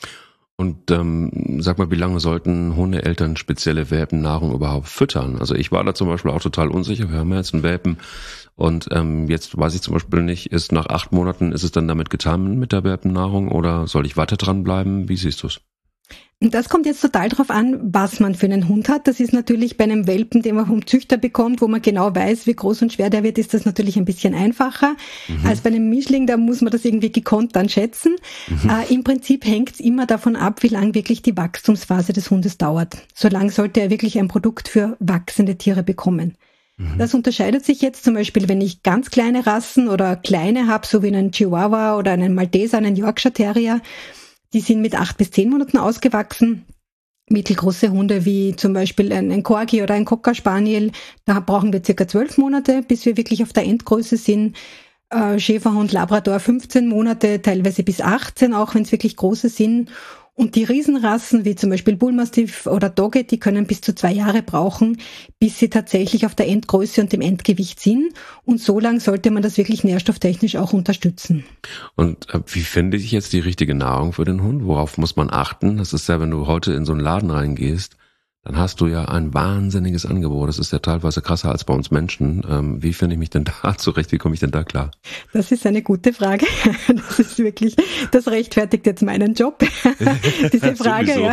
Und sag mal, wie lange sollten Hundeeltern spezielle Welpennahrung überhaupt füttern? Also ich war da zum Beispiel auch total unsicher. Wir haben ja jetzt einen Welpen und jetzt weiß ich zum Beispiel nicht, ist nach 8 Monaten, ist es dann damit getan mit der Welpennahrung oder soll ich weiter dranbleiben? Wie siehst du es? Das kommt jetzt total drauf an, was man für einen Hund hat. Das ist natürlich bei einem Welpen, den man vom Züchter bekommt, wo man genau weiß, wie groß und schwer der wird, ist das natürlich ein bisschen einfacher. Als bei einem Mischling, da muss man das irgendwie gekonnt dann schätzen. Im Prinzip hängt es immer davon ab, wie lang wirklich die Wachstumsphase des Hundes dauert. So lang sollte er wirklich ein Produkt für wachsende Tiere bekommen. Das unterscheidet sich jetzt zum Beispiel, wenn ich ganz kleine Rassen oder kleine habe, so wie einen Chihuahua oder einen Malteser, einen Yorkshire Terrier, die sind mit 8 bis 10 Monaten ausgewachsen. Mittelgroße Hunde wie zum Beispiel ein Corgi oder ein Cocker Spaniel, da brauchen wir circa 12 Monate, bis wir wirklich auf der Endgröße sind. Schäferhund, Labrador 15 Monate, teilweise bis 18, auch wenn es wirklich große sind. Und die Riesenrassen, wie zum Beispiel Bullmastiff oder Dogge, die können bis zu 2 Jahre brauchen, bis sie tatsächlich auf der Endgröße und dem Endgewicht sind. Und so lang sollte man das wirklich nährstofftechnisch auch unterstützen. Und wie finde ich jetzt die richtige Nahrung für den Hund? Worauf muss man achten? Das ist ja, wenn du heute in so einen Laden reingehst, dann hast du ja ein wahnsinniges Angebot. Das ist ja teilweise krasser als bei uns Menschen. Wie finde ich mich denn da zurecht? Wie komme ich denn da klar? Das ist eine gute Frage. Das ist wirklich, das rechtfertigt jetzt meinen Job. Diese Frage, ja.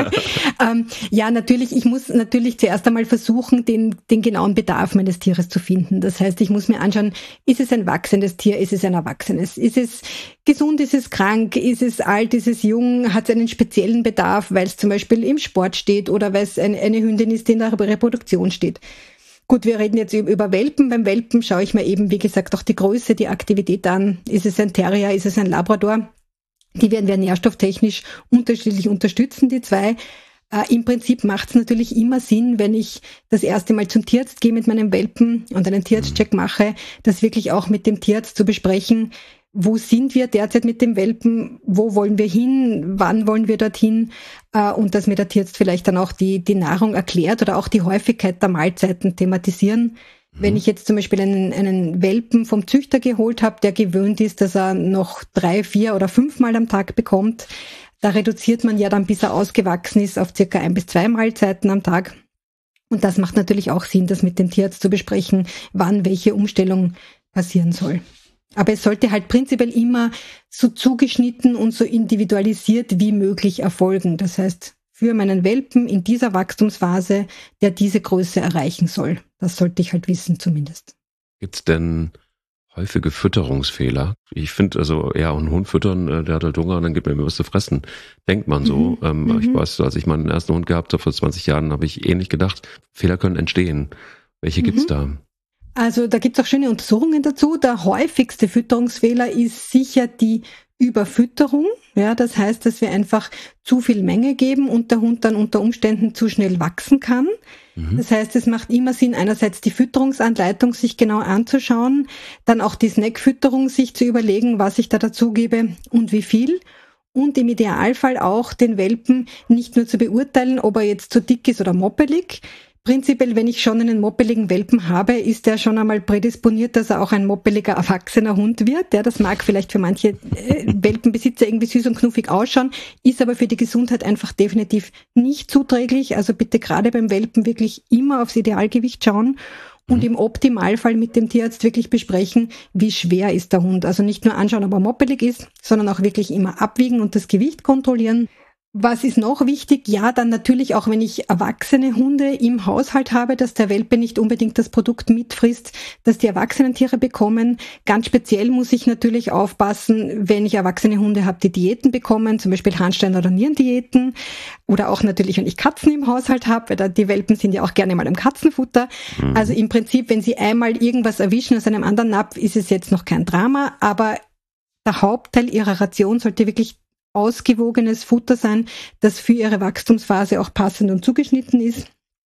Ja, natürlich, ich muss natürlich zuerst einmal versuchen, den genauen Bedarf meines Tieres zu finden. Das heißt, ich muss mir anschauen, ist es ein wachsendes Tier, ist es ein erwachsenes? Ist es gesund, ist es krank, ist es alt, ist es jung, hat es einen speziellen Bedarf, weil es zum Beispiel im Sport steht oder weil es eine Hündin ist, die in der Reproduktion steht. Gut, wir reden jetzt über Welpen. Beim Welpen schaue ich mir eben, wie gesagt, auch die Größe, die Aktivität an. Ist es ein Terrier, ist es ein Labrador? Die werden wir nährstofftechnisch unterschiedlich unterstützen, die zwei. Im Prinzip macht es natürlich immer Sinn, wenn ich das erste Mal zum Tierarzt gehe mit meinem Welpen und einen Tierarztcheck mache, das wirklich auch mit dem Tierarzt zu besprechen. Wo sind wir derzeit mit dem Welpen? Wo wollen wir hin? Wann wollen wir dorthin? Und dass mir der Tierarzt vielleicht dann auch die Nahrung erklärt oder auch die Häufigkeit der Mahlzeiten thematisieren. Wenn ich jetzt zum Beispiel einen Welpen vom Züchter geholt habe, der gewöhnt ist, dass er noch 3, 4 oder 5 Mal am Tag bekommt, da reduziert man ja dann, bis er ausgewachsen ist, auf circa 1 bis 2 Mahlzeiten am Tag. Und das macht natürlich auch Sinn, das mit dem Tierarzt zu besprechen, wann welche Umstellung passieren soll. Aber es sollte halt prinzipiell immer so zugeschnitten und so individualisiert wie möglich erfolgen. Das heißt, für meinen Welpen in dieser Wachstumsphase, der diese Größe erreichen soll. Das sollte ich halt wissen zumindest. Gibt's denn häufige Fütterungsfehler? Ich finde also, ja, einen Hund füttern, der hat halt Hunger und dann gibt mir was zu fressen. Denkt man so. Ich weiß, als ich meinen ersten Hund gehabt habe vor 20 Jahren, habe ich ähnlich gedacht, Fehler können entstehen. Welche gibt's da? Also da gibt's auch schöne Untersuchungen dazu. Der häufigste Fütterungsfehler ist sicher die Überfütterung. Ja, das heißt, dass wir einfach zu viel Menge geben und der Hund dann unter Umständen zu schnell wachsen kann. Das heißt, es macht immer Sinn, einerseits die Fütterungsanleitung sich genau anzuschauen, dann auch die Snackfütterung sich zu überlegen, was ich da dazu gebe und wie viel. Und im Idealfall auch den Welpen nicht nur zu beurteilen, ob er jetzt zu dick ist oder moppelig. Prinzipiell, wenn ich schon einen moppeligen Welpen habe, ist er schon einmal prädisponiert, dass er auch ein moppeliger, erwachsener Hund wird. Ja, das mag vielleicht für manche Welpenbesitzer irgendwie süß und knuffig ausschauen, ist aber für die Gesundheit einfach definitiv nicht zuträglich. Also bitte gerade beim Welpen wirklich immer aufs Idealgewicht schauen und im Optimalfall mit dem Tierarzt wirklich besprechen, wie schwer ist der Hund. Also nicht nur anschauen, ob er moppelig ist, sondern auch wirklich immer abwiegen und das Gewicht kontrollieren. Was ist noch wichtig? Ja, dann natürlich auch, wenn ich erwachsene Hunde im Haushalt habe, dass der Welpe nicht unbedingt das Produkt mitfrisst, das die erwachsenen Tiere bekommen. Ganz speziell muss ich natürlich aufpassen, wenn ich erwachsene Hunde habe, die Diäten bekommen, zum Beispiel Harnstein- oder Nierendiäten. Oder auch natürlich, wenn ich Katzen im Haushalt habe, weil die Welpen sind ja auch gerne mal im Katzenfutter. Also im Prinzip, wenn sie einmal irgendwas erwischen aus einem anderen Napf, ist es jetzt noch kein Drama, aber der Hauptteil ihrer Ration sollte wirklich ausgewogenes Futter sein, das für ihre Wachstumsphase auch passend und zugeschnitten ist.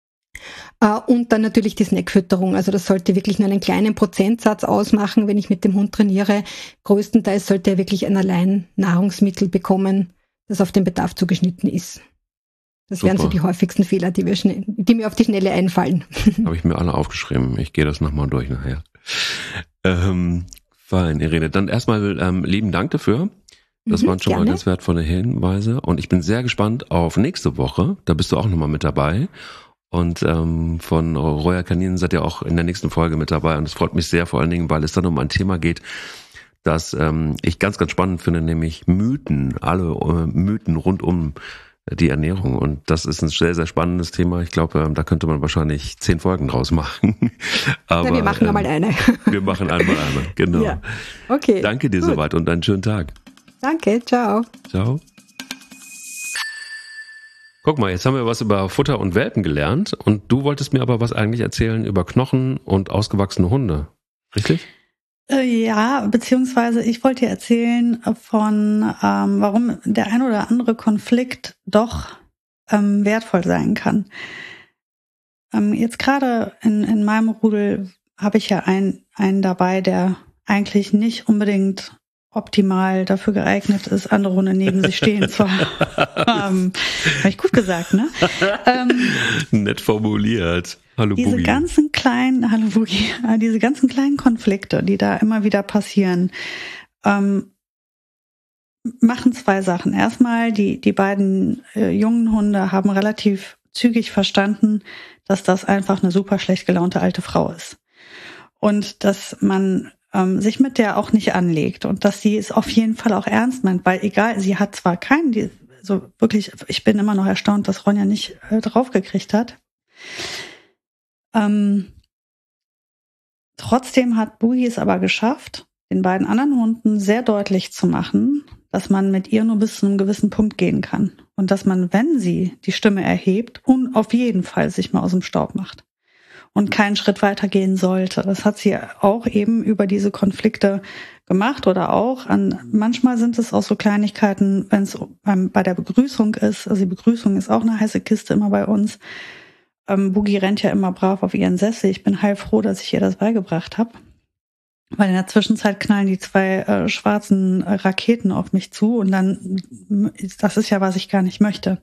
Und dann natürlich die Snackfütterung. Also das sollte wirklich nur einen kleinen Prozentsatz ausmachen, wenn ich mit dem Hund trainiere. Größtenteils sollte er wirklich ein allein Nahrungsmittel bekommen, das auf den Bedarf zugeschnitten ist. Das wären so die häufigsten Fehler, die mir auf die Schnelle einfallen. Habe ich mir alle aufgeschrieben. Ich gehe das nochmal durch nachher. Fein, Irene. Dann erstmal lieben Dank dafür. Das waren schon mal ganz wertvolle Hinweise und ich bin sehr gespannt auf nächste Woche. Da bist du auch nochmal mit dabei und von Royal Canin seid ihr auch in der nächsten Folge mit dabei und es freut mich sehr, vor allen Dingen, weil es dann um ein Thema geht, das ich ganz, ganz spannend finde, nämlich Mythen, alle Mythen rund um die Ernährung und das ist ein sehr, sehr spannendes Thema. Ich glaube, da könnte man wahrscheinlich 10 Folgen draus machen. Aber, ja, wir machen einmal eine. Wir machen einmal eine, genau. Ja. Okay. Danke dir soweit und einen schönen Tag. Danke, ciao. Ciao. Guck mal, jetzt haben wir was über Futter und Welpen gelernt und du wolltest mir aber was eigentlich erzählen über Knochen und ausgewachsene Hunde, richtig? Ja, beziehungsweise ich wollte dir erzählen von, warum der ein oder andere Konflikt doch wertvoll sein kann. Jetzt gerade in meinem Rudel habe ich ja einen dabei, der eigentlich nicht unbedingt optimal dafür geeignet ist, andere Hunde neben sich stehen zu haben. Habe ich gut gesagt, ne? Nett formuliert. Hallo Boogie. Diese ganzen kleinen Konflikte, die da immer wieder passieren, machen zwei Sachen. Erstmal, die beiden jungen Hunde haben relativ zügig verstanden, dass das einfach eine super schlecht gelaunte alte Frau ist. Und dass man sich mit der auch nicht anlegt und dass sie es auf jeden Fall auch ernst meint, weil egal, sie hat zwar keinen, so wirklich, ich bin immer noch erstaunt, dass Ronja nicht draufgekriegt hat. Trotzdem hat Boogie es aber geschafft, den beiden anderen Hunden sehr deutlich zu machen, dass man mit ihr nur bis zu einem gewissen Punkt gehen kann und dass man, wenn sie die Stimme erhebt, auf jeden Fall sich mal aus dem Staub macht und keinen Schritt weiter gehen sollte. Das hat sie auch eben über diese Konflikte gemacht oder auch manchmal sind es auch so Kleinigkeiten, wenn es bei der Begrüßung ist. Also die Begrüßung ist auch eine heiße Kiste immer bei uns. Boogie rennt ja immer brav auf ihren Sessel. Ich bin heilfroh, dass ich ihr das beigebracht habe. Weil in der Zwischenzeit knallen die zwei schwarzen Raketen auf mich zu und dann, das ist ja, was ich gar nicht möchte.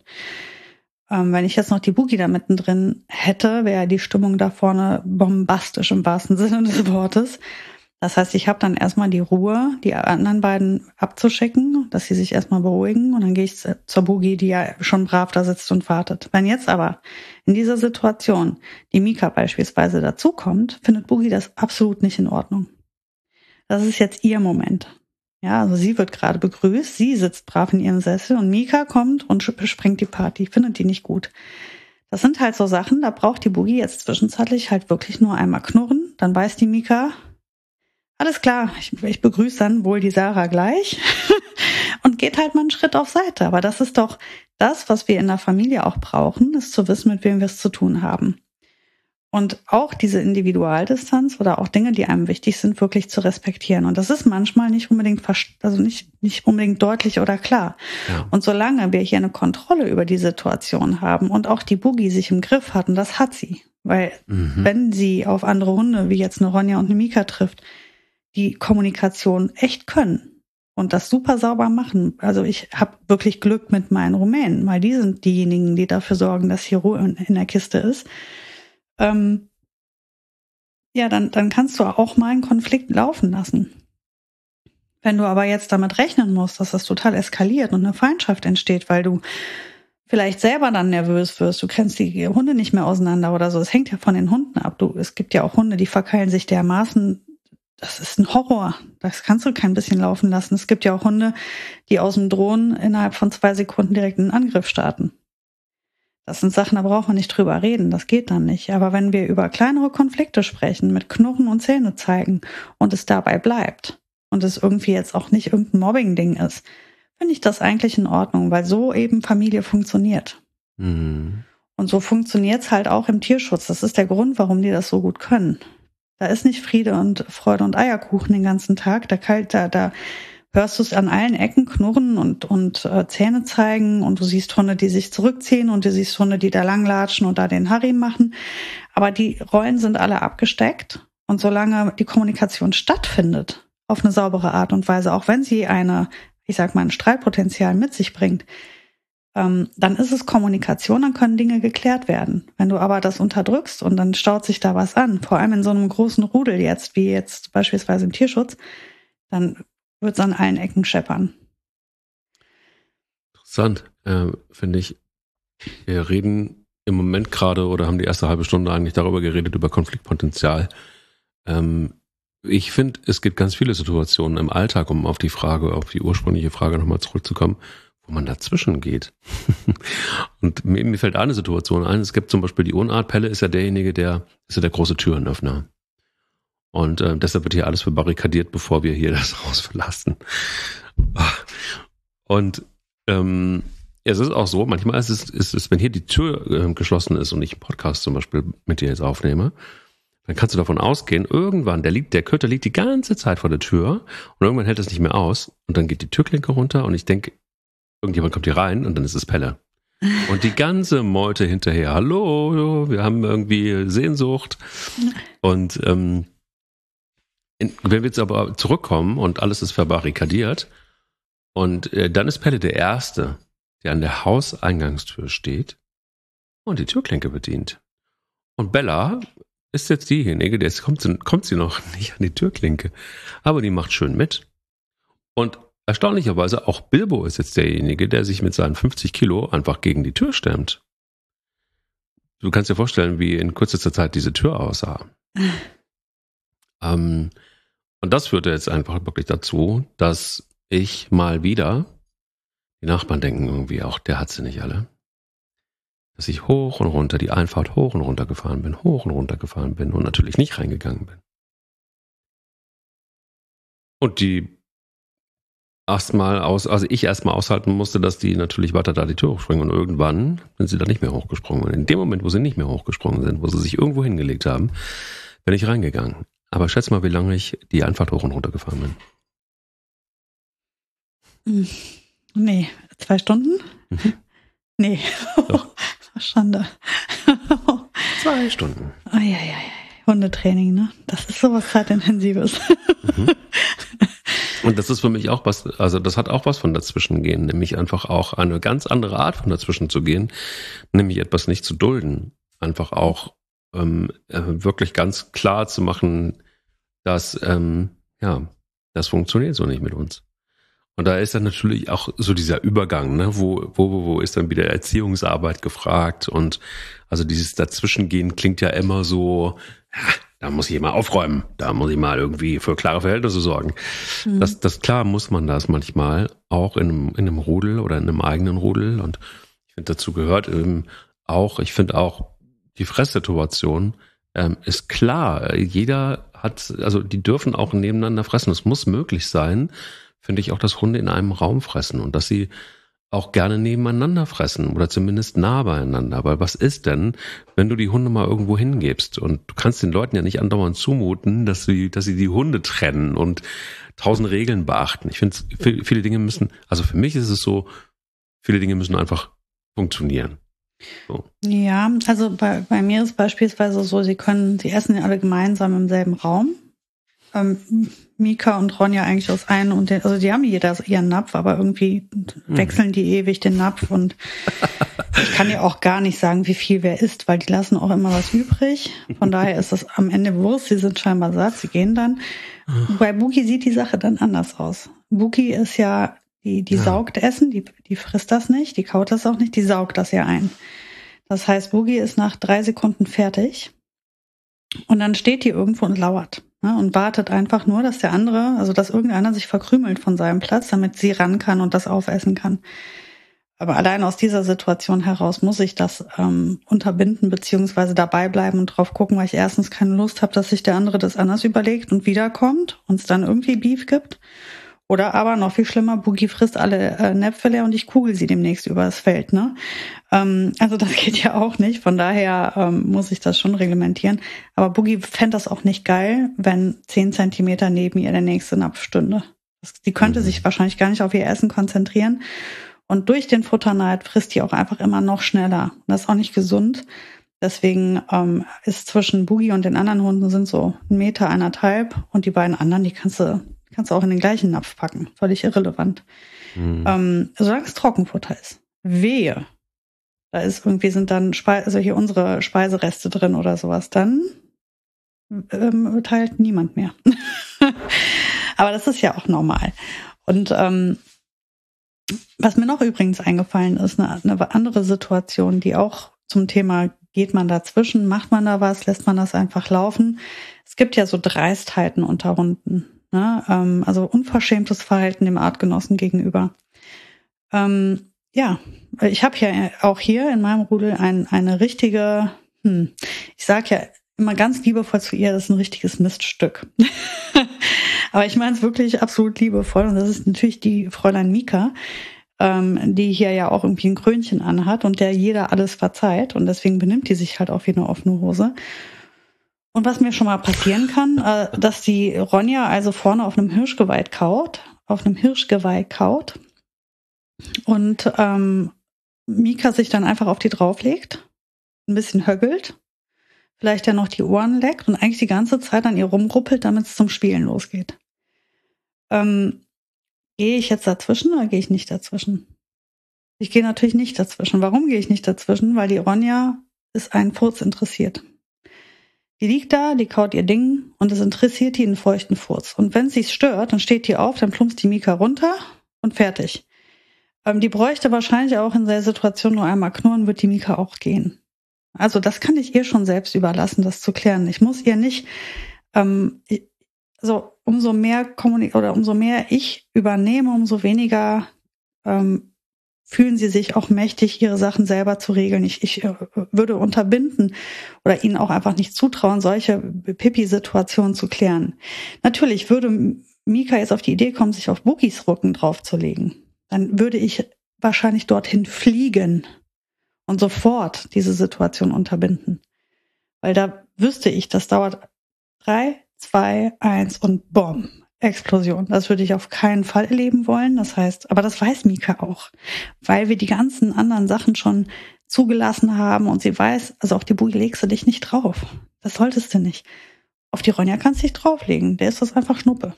Wenn ich jetzt noch die Boogie da mittendrin hätte, wäre die Stimmung da vorne bombastisch im wahrsten Sinne des Wortes. Das heißt, ich habe dann erstmal die Ruhe, die anderen beiden abzuschicken, dass sie sich erstmal beruhigen und dann gehe ich zur Boogie, die ja schon brav da sitzt und wartet. Wenn jetzt aber in dieser Situation die Mika beispielsweise dazukommt, findet Boogie das absolut nicht in Ordnung. Das ist jetzt ihr Moment. Ja, also sie wird gerade begrüßt, sie sitzt brav in ihrem Sessel und Mika kommt und sprengt die Party, findet die nicht gut. Das sind halt so Sachen, da braucht die Boogie jetzt zwischenzeitlich halt wirklich nur einmal knurren, dann weiß die Mika, alles klar, ich begrüße dann wohl die Sarah gleich und geht halt mal einen Schritt auf Seite. Aber das ist doch das, was wir in der Familie auch brauchen, ist zu wissen, mit wem wir es zu tun haben. Und auch diese Individualdistanz oder auch Dinge, die einem wichtig sind, wirklich zu respektieren. Und das ist manchmal nicht unbedingt, nicht unbedingt deutlich oder klar. Ja. Und solange wir hier eine Kontrolle über die Situation haben und auch die Boogie sich im Griff hat, und das hat sie, weil wenn sie auf andere Hunde, wie jetzt eine Ronja und eine Mika trifft, die Kommunikation echt können und das super sauber machen. Also ich habe wirklich Glück mit meinen Rumänen, weil die sind diejenigen, die dafür sorgen, dass hier Ruhe in der Kiste ist. Dann kannst du auch mal einen Konflikt laufen lassen. Wenn du aber jetzt damit rechnen musst, dass das total eskaliert und eine Feindschaft entsteht, weil du vielleicht selber dann nervös wirst, du kennst die Hunde nicht mehr auseinander oder so, es hängt ja von den Hunden ab. Es gibt ja auch Hunde, die verkeilen sich dermaßen, das ist ein Horror. Das kannst du kein bisschen laufen lassen. Es gibt ja auch Hunde, die aus dem Drohen innerhalb von 2 Sekunden direkt einen Angriff starten. Das sind Sachen, da braucht man nicht drüber reden, das geht dann nicht. Aber wenn wir über kleinere Konflikte sprechen, mit Knurren und Zähne zeigen und es dabei bleibt und es irgendwie jetzt auch nicht irgendein Mobbing-Ding ist, finde ich das eigentlich in Ordnung, weil so eben Familie funktioniert. Mhm. Und so funktioniert es halt auch im Tierschutz. Das ist der Grund, warum die das so gut können. Da ist nicht Friede und Freude und Eierkuchen den ganzen Tag. Da hörst du es an allen Ecken knurren und Zähne zeigen und du siehst Hunde, die sich zurückziehen und du siehst Hunde, die da langlatschen und da den Harry machen. Aber die Rollen sind alle abgesteckt und solange die Kommunikation stattfindet, auf eine saubere Art und Weise, auch wenn sie ein Streitpotenzial mit sich bringt, dann ist es Kommunikation, dann können Dinge geklärt werden. Wenn du aber das unterdrückst und dann staut sich da was an, vor allem in so einem großen Rudel jetzt, wie jetzt beispielsweise im Tierschutz, dann wird es an allen Ecken scheppern. Interessant, finde ich. Wir reden im Moment gerade oder haben die erste halbe Stunde eigentlich darüber geredet, über Konfliktpotenzial. Ich finde, es gibt ganz viele Situationen im Alltag, um auf die ursprüngliche Frage nochmal zurückzukommen, wo man dazwischen geht. Und mir fällt eine Situation ein, es gibt zum Beispiel die Unart, Pelle ist ja derjenige, ist ja der große Türenöffner. Und deshalb wird hier alles verbarrikadiert, bevor wir hier das Haus verlassen. Und es ist auch so, manchmal ist es, wenn hier die Tür geschlossen ist und ich einen Podcast zum Beispiel mit dir jetzt aufnehme, dann kannst du davon ausgehen, irgendwann, der Köter liegt die ganze Zeit vor der Tür und irgendwann hält es nicht mehr aus und dann geht die Türklinke runter und ich denke, irgendjemand kommt hier rein und dann ist es Pelle. Und die ganze Meute hinterher, hallo, wir haben irgendwie Sehnsucht. Und wenn wir jetzt aber zurückkommen und alles ist verbarrikadiert und dann ist Pelle der Erste, der an der Hauseingangstür steht und die Türklinke bedient. Und Bella ist jetzt diejenige, jetzt kommt sie noch nicht an die Türklinke, aber die macht schön mit. Und erstaunlicherweise auch Bilbo ist jetzt derjenige, der sich mit seinen 50 Kilo einfach gegen die Tür stemmt. Du kannst dir vorstellen, wie in kürzester Zeit diese Tür aussah. Und das führte jetzt einfach wirklich dazu, dass ich mal wieder, die Nachbarn denken irgendwie auch, der hat sie nicht alle, dass ich hoch und runter, die Einfahrt hoch und runter gefahren bin und natürlich nicht reingegangen bin. Und ich erstmal aushalten musste, dass die natürlich weiter da die Tür hochspringen und irgendwann sind sie da nicht mehr hochgesprungen. Und in dem Moment, wo sie nicht mehr hochgesprungen sind, wo sie sich irgendwo hingelegt haben, bin ich reingegangen. Aber schätz mal, wie lange ich die Einfahrt hoch und runter gefahren bin. Nee, 2 Stunden? Mhm. Nee. Doch. Schande. 2 Stunden. Hundetraining, ne? Das ist sowas zeitintensives. Mhm. Und das ist für mich auch was, also das hat auch was von dazwischengehen, nämlich einfach auch eine ganz andere Art von dazwischen zu gehen, nämlich etwas nicht zu dulden. Einfach auch wirklich ganz klar zu machen, dass das funktioniert so nicht mit uns. Und da ist dann natürlich auch so dieser Übergang, ne, wo ist dann wieder Erziehungsarbeit gefragt und also dieses Dazwischengehen klingt ja immer so, da muss ich mal aufräumen, da muss ich mal irgendwie für klare Verhältnisse sorgen. Mhm. Das klar muss man das manchmal auch in einem Rudel oder in einem eigenen Rudel und ich finde dazu gehört ich finde auch die Fresssituation ist klar, jeder hat, also die dürfen auch nebeneinander fressen, es muss möglich sein, finde ich auch, dass Hunde in einem Raum fressen und dass sie auch gerne nebeneinander fressen oder zumindest nah beieinander. Weil was ist denn, wenn du die Hunde mal irgendwo hingibst und du kannst den Leuten ja nicht andauernd zumuten, dass sie die Hunde trennen und 1000 Regeln beachten. Ich finde, viele Dinge müssen, also für mich ist es so, viele Dinge müssen einfach funktionieren. So. Ja, also bei mir ist beispielsweise so, sie essen ja alle gemeinsam im selben Raum. Mika und Ronja eigentlich aus einem und also die haben jeder ihren Napf, aber irgendwie wechseln die ewig den Napf und ich kann ja auch gar nicht sagen, wie viel wer isst, weil die lassen auch immer was übrig. Von daher ist das am Ende Wurst, sie sind scheinbar satt, sie gehen dann. Bei Buki sieht die Sache dann anders aus. Buki ist ja, die saugt Essen, die frisst das nicht, die kaut das auch nicht, die saugt das ja ein. Das heißt, Buki ist nach 3 Sekunden fertig und dann steht die irgendwo und lauert. Und wartet einfach nur, dass dass irgendeiner sich verkrümelt von seinem Platz, damit sie ran kann und das aufessen kann. Aber allein aus dieser Situation heraus muss ich das unterbinden beziehungsweise dabei bleiben und drauf gucken, weil ich erstens keine Lust habe, dass sich der andere das anders überlegt und wiederkommt und es dann irgendwie Beef gibt. Oder aber noch viel schlimmer, Buki frisst alle Näpfe leer und ich kugel sie demnächst übers Feld, ne? Also das geht ja auch nicht. Von daher muss ich das schon reglementieren. Aber Buki fände das auch nicht geil, wenn 10 Zentimeter neben ihr der nächste Napf stünde. Die könnte sich wahrscheinlich gar nicht auf ihr Essen konzentrieren. Und durch den Futterneid frisst die auch einfach immer noch schneller. Das ist auch nicht gesund. Deswegen ist zwischen Buki und den anderen Hunden sind so 1,5 Meter und die beiden anderen, die kannst du auch in den gleichen Napf packen. Völlig irrelevant. Solange es Trockenfutter ist. Wehe. Da ist irgendwie sind dann hier unsere Speisereste drin oder sowas. Dann teilt niemand mehr. Aber das ist ja auch normal. Und was mir noch übrigens eingefallen ist, eine andere Situation, die auch zum Thema, geht man dazwischen, macht man da was, lässt man das einfach laufen. Es gibt ja so Dreistheiten unter Hunden. Ne? Also unverschämtes Verhalten dem Artgenossen gegenüber. Ich habe ja auch hier in meinem Rudel eine richtige, ich sage ja immer ganz liebevoll zu ihr, das ist ein richtiges Miststück. Aber ich meine es wirklich absolut liebevoll und das ist natürlich die Fräulein Mika. die hier ja auch irgendwie ein Krönchen anhat und der jeder alles verzeiht. Und deswegen benimmt die sich halt auch wie eine offene Hose. Und was mir schon mal passieren kann, dass die Ronja also vorne auf einem Hirschgeweih kaut. Und Mika sich dann einfach auf die drauflegt, ein bisschen höggelt, vielleicht ja noch die Ohren leckt und eigentlich die ganze Zeit an ihr rumruppelt, damit es zum Spielen losgeht. Gehe ich jetzt dazwischen oder gehe ich nicht dazwischen? Ich gehe natürlich nicht dazwischen. Warum gehe ich nicht dazwischen? Weil die Ronja ist einen Furz interessiert. Die liegt da, die kaut ihr Ding und es interessiert die einen feuchten Furz. Und wenn sie es stört, dann steht die auf, dann plumpst die Mika runter und fertig. Die bräuchte wahrscheinlich auch in der Situation nur einmal knurren, wird die Mika auch gehen. Also das kann ich ihr schon selbst überlassen, das zu klären. Ich muss ihr nicht, umso mehr ich übernehme, umso weniger fühlen sie sich auch mächtig, ihre Sachen selber zu regeln. Ich würde unterbinden oder ihnen auch einfach nicht zutrauen, solche Pipi-Situationen zu klären. Natürlich würde Mika jetzt auf die Idee kommen, sich auf Boogies Rücken draufzulegen. Dann würde ich wahrscheinlich dorthin fliegen und sofort diese Situation unterbinden. Weil da wüsste ich, das dauert 3, 2, 1 und BOM. Explosion. Das würde ich auf keinen Fall erleben wollen. Das heißt, aber das weiß Mika auch, weil wir die ganzen anderen Sachen schon zugelassen haben und sie weiß, also auf die Boogie legst du dich nicht drauf. Das solltest du nicht. Auf die Ronja kannst du dich drauflegen. Der ist das einfach Schnuppe.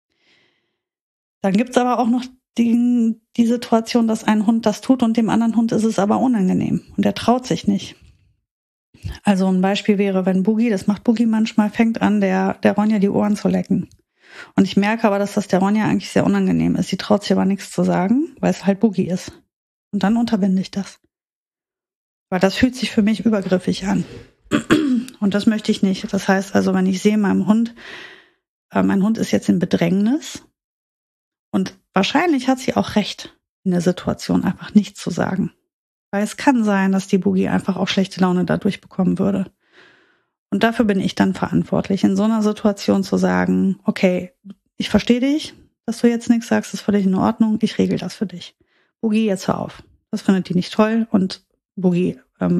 Dann gibt's aber auch noch die Situation, dass ein Hund das tut und dem anderen Hund ist es aber unangenehm und der traut sich nicht. Also ein Beispiel wäre, wenn Boogie, das macht Boogie manchmal, fängt an, der Ronja die Ohren zu lecken. Und ich merke aber, dass das der Ronja eigentlich sehr unangenehm ist. Sie traut sich aber nichts zu sagen, weil es halt Boogie ist. Und dann unterbinde ich das. Weil das fühlt sich für mich übergriffig an. Und das möchte ich nicht. Das heißt also, wenn ich sehe, mein Hund ist jetzt in Bedrängnis und wahrscheinlich hat sie auch recht, in der Situation einfach nichts zu sagen. Weil es kann sein, dass die Boogie einfach auch schlechte Laune dadurch bekommen würde. Und dafür bin ich dann verantwortlich, in so einer Situation zu sagen, okay, ich verstehe dich, dass du jetzt nichts sagst, ist völlig in Ordnung, ich regel das für dich. Boogie, jetzt hör auf. Das findet die nicht toll und Boogie,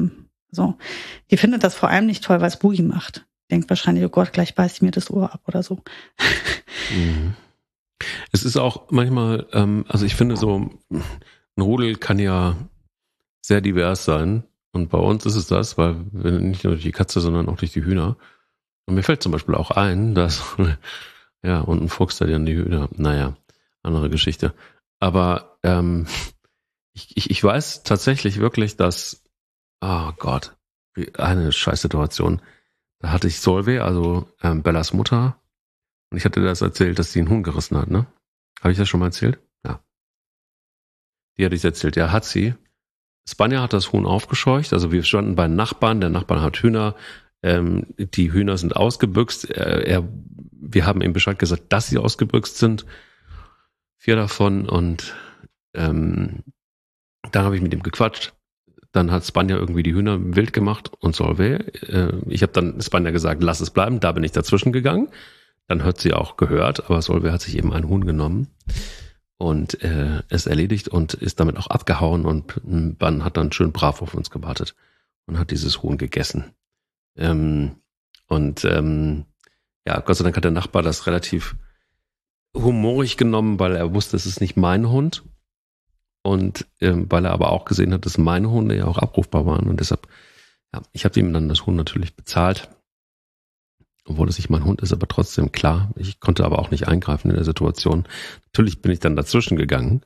die findet das vor allem nicht toll, weil es Boogie macht. Denkt wahrscheinlich, oh Gott, gleich beißt mir das Ohr ab oder so. Mhm. Es ist auch manchmal, also ich finde so, ein Rudel kann ja sehr divers sein. Und bei uns ist es das, weil wir nicht nur durch die Katze, sondern auch durch die Hühner. Und mir fällt zum Beispiel auch ein, dass, ja, und ein Fuchs da dann die Hühner, naja, andere Geschichte. Aber ich weiß tatsächlich wirklich, dass, oh Gott, eine Scheißsituation. Da hatte ich Solveig, also Bellas Mutter, und ich hatte das erzählt, dass sie einen Huhn gerissen hat, ne? Habe ich das schon mal erzählt? Ja. Die hatte ich erzählt, ja, hat sie. Spanja hat das Huhn aufgescheucht, also wir standen bei Nachbarn, der Nachbar hat Hühner, die Hühner sind ausgebüxt, wir haben ihm Bescheid gesagt, dass sie ausgebüxt sind, 4 davon und dann habe ich mit ihm gequatscht, dann hat Spanja irgendwie die Hühner wild gemacht und Solveig, ich habe dann Spanja gesagt, lass es bleiben, da bin ich dazwischen gegangen, dann hat sie auch gehört, aber Solveig hat sich eben ein Huhn genommen. Und es erledigt und ist damit auch abgehauen und Ban hat dann schön brav auf uns gewartet und hat dieses Huhn gegessen. Ja, Gott sei Dank hat der Nachbar das relativ humorig genommen, weil er wusste, es ist nicht mein Hund und weil er aber auch gesehen hat, dass meine Hunde ja auch abrufbar waren und deshalb, ja, ich habe ihm dann das Huhn natürlich bezahlt. Obwohl es nicht mein Hund ist, aber trotzdem klar. Ich konnte aber auch nicht eingreifen in der Situation. Natürlich bin ich dann dazwischen gegangen.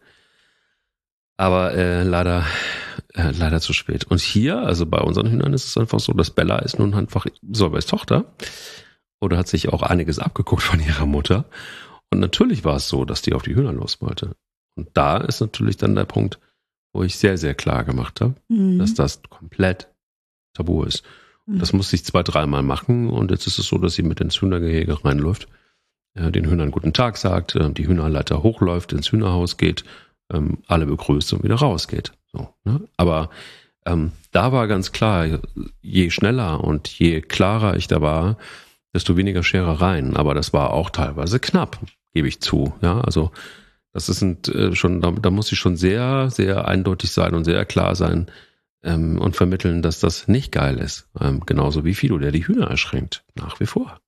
Aber leider zu spät. Und hier, also bei unseren Hühnern ist es einfach so, dass Bella ist nun einfach Solveigs Tochter. Oder hat sich auch einiges abgeguckt von ihrer Mutter. Und natürlich war es so, dass die auf die Hühner los wollte. Und da ist natürlich dann der Punkt, wo ich sehr, sehr klar gemacht habe, dass das komplett tabu ist. Das musste ich 2-3 Mal machen und jetzt ist es so, dass sie mit ins Hühnergehege reinläuft, den Hühnern guten Tag sagt, die Hühnerleiter hochläuft, ins Hühnerhaus geht, alle begrüßt und wieder rausgeht. So, ne? Aber da war ganz klar, je schneller und je klarer ich da war, desto weniger Scherereien. Aber das war auch teilweise knapp, gebe ich zu. Ja, also Das ist schon, da muss ich schon sehr, sehr eindeutig sein und sehr klar sein und vermitteln, dass das nicht geil ist. Genauso wie Fido, der die Hühner erschränkt. Nach wie vor.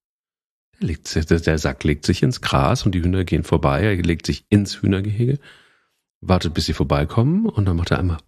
Der Sack legt sich ins Gras und die Hühner gehen vorbei. Er legt sich ins Hühnergehege, wartet, bis sie vorbeikommen und dann macht er einmal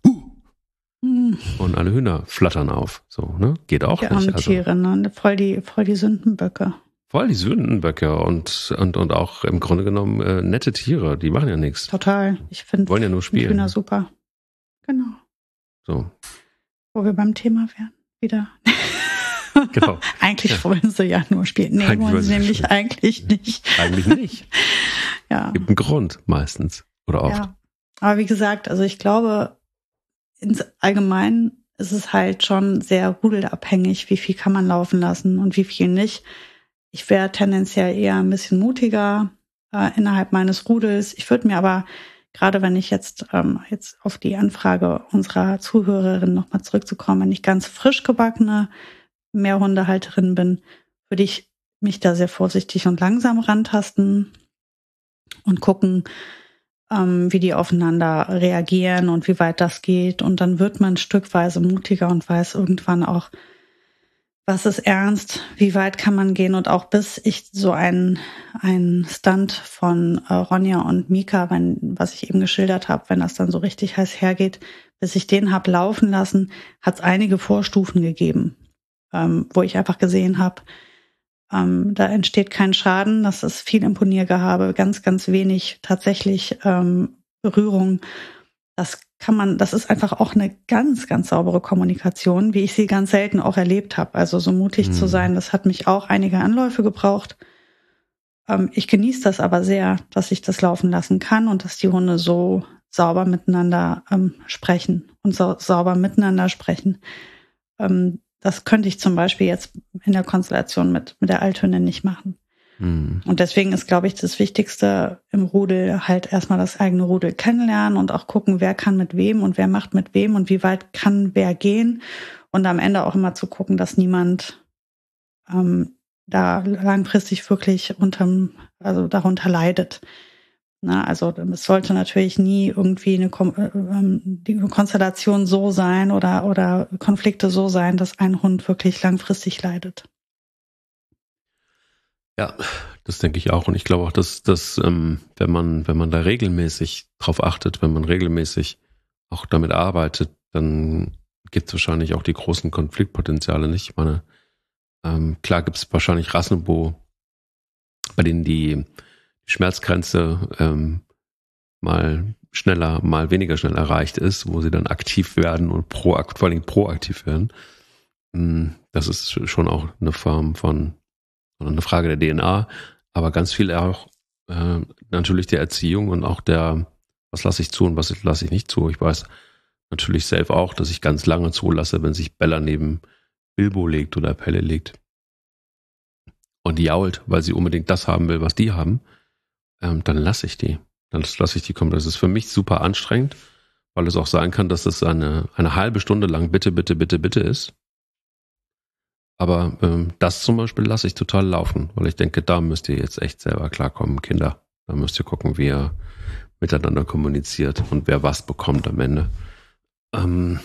und alle Hühner flattern auf. So, ne? Geht auch die nicht. Die Tiere, ne? Voll die Sündenböcke. Voll die Sündenböcke und auch im Grunde genommen nette Tiere, die machen ja nichts. Total. Ich finde wollen ja nur spielen. Hühner super. Genau. So. Wo wir beim Thema wären. Wieder. Genau. Eigentlich wollen sie ja nur spielen. Nee, wollen sie nämlich eigentlich nicht. Eigentlich nicht. Ja. Gibt einen Grund meistens oder oft. Ja. Aber wie gesagt, also ich glaube, ins Allgemeinen ist es halt schon sehr rudelabhängig, wie viel kann man laufen lassen und wie viel nicht. Ich wäre tendenziell eher ein bisschen mutiger innerhalb meines Rudels. Ich würde mir aber, gerade wenn ich jetzt auf die Anfrage unserer Zuhörerin nochmal zurückzukommen, wenn ich ganz frisch gebackene Mehrhundehalterin bin, würde ich mich da sehr vorsichtig und langsam rantasten und gucken, wie die aufeinander reagieren und wie weit das geht. Und dann wird man stückweise mutiger und weiß irgendwann auch, was ist ernst, wie weit kann man gehen. Und auch bis ich so einen Stunt von Ronja und Mika, was ich eben geschildert habe, wenn das dann so richtig heiß hergeht, bis ich den habe laufen lassen, hat es einige Vorstufen gegeben, wo ich einfach gesehen habe, da entsteht kein Schaden, das ist viel Imponiergehabe, ganz, ganz wenig tatsächlich Berührung. Das ist einfach auch eine ganz, ganz saubere Kommunikation, wie ich sie ganz selten auch erlebt habe. Also so mutig zu sein, das hat mich auch einige Anläufe gebraucht. Ich genieße das aber sehr, dass ich das laufen lassen kann und dass die Hunde so sauber miteinander sprechen und so sauber miteinander sprechen. Das könnte ich zum Beispiel jetzt in der Konstellation mit der Althündin nicht machen. Und deswegen ist, glaube ich, das Wichtigste im Rudel halt erstmal das eigene Rudel kennenlernen und auch gucken, wer kann mit wem und wer macht mit wem und wie weit kann wer gehen. Und am Ende auch immer zu gucken, dass niemand da langfristig wirklich darunter leidet. Na, also es sollte natürlich nie irgendwie die Konstellation so sein oder Konflikte so sein, dass ein Hund wirklich langfristig leidet. Ja, das denke ich auch. Und ich glaube auch, dass wenn man da regelmäßig drauf achtet, wenn man regelmäßig auch damit arbeitet, dann gibt es wahrscheinlich auch die großen Konfliktpotenziale nicht. Ich meine, klar gibt es wahrscheinlich Rassen, bei denen die Schmerzgrenze mal schneller, mal weniger schnell erreicht ist, wo sie dann aktiv werden und vor allem proaktiv werden. Das ist schon auch eine Form von, eine Frage der DNA, aber ganz viel auch natürlich der Erziehung und auch was lasse ich zu und was lasse ich nicht zu. Ich weiß natürlich selbst auch, dass ich ganz lange zulasse, wenn sich Bella neben Bilbo legt oder Pelle legt und die jault, weil sie unbedingt das haben will, was die haben, dann lasse ich die. Dann lasse ich die kommen. Das ist für mich super anstrengend, weil es auch sein kann, dass es eine halbe Stunde lang bitte, bitte, bitte, bitte ist. Aber das zum Beispiel lasse ich total laufen, weil ich denke, da müsst ihr jetzt echt selber klarkommen, Kinder. Da müsst ihr gucken, wie ihr miteinander kommuniziert und wer was bekommt am Ende. Und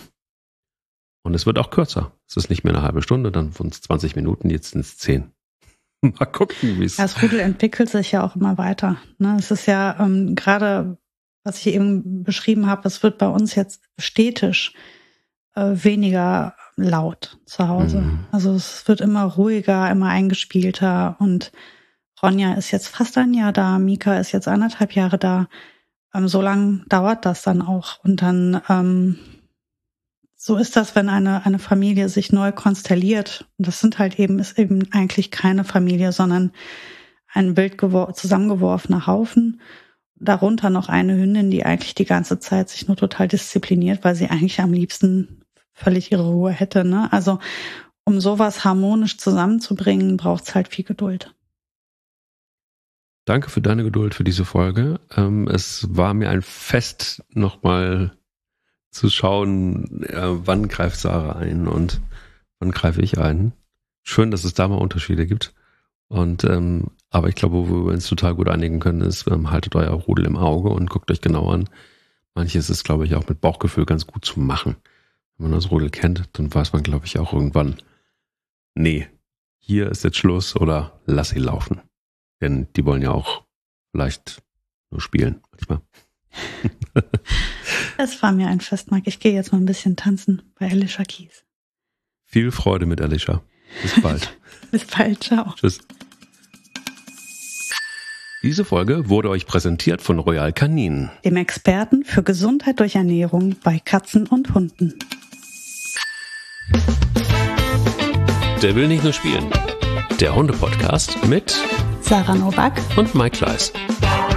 es wird auch kürzer. Es ist nicht mehr eine halbe Stunde, dann wurden es 20 Minuten, jetzt sind es 10. Mal gucken, wie es... Das Rudel entwickelt sich ja auch immer weiter. Ne? Es ist ja gerade, was ich eben beschrieben habe, es wird bei uns jetzt stetig weniger laut zu Hause. Also es wird immer ruhiger, immer eingespielter und Ronja ist jetzt fast ein Jahr da, Mika ist jetzt 1,5 Jahre da. So lang dauert das dann auch. Und dann so ist das, wenn eine Familie sich neu konstelliert. Und das ist eben eigentlich keine Familie, sondern ein wild zusammengeworfener Haufen. Darunter noch eine Hündin, die eigentlich die ganze Zeit sich nur total diszipliniert, weil sie eigentlich am liebsten völlig ihre Ruhe hätte. Ne? Also um sowas harmonisch zusammenzubringen, braucht es halt viel Geduld. Danke für deine Geduld für diese Folge. Es war mir ein Fest, nochmal zu schauen, wann greift Sarah ein und wann greife ich ein. Schön, dass es da mal Unterschiede gibt. Und Aber ich glaube, wo wir uns total gut einigen können, ist, haltet euer Rudel im Auge und guckt euch genau an. Manches ist, glaube ich, auch mit Bauchgefühl ganz gut zu machen. Wenn man das Rudel kennt, dann weiß man, glaube ich, auch irgendwann, nee, hier ist jetzt Schluss oder lass sie laufen. Denn die wollen ja auch vielleicht nur spielen manchmal. Es war mir ein Fest, Mike. Ich gehe jetzt mal ein bisschen tanzen bei Alicia Keys. Viel Freude mit Alicia. Bis bald. Bis bald. Ciao. Tschüss. Diese Folge wurde euch präsentiert von Royal Canin, dem Experten für Gesundheit durch Ernährung bei Katzen und Hunden. Der will nicht nur spielen. Der Hunde-Podcast mit Sarah Novak und Mike Kleiss.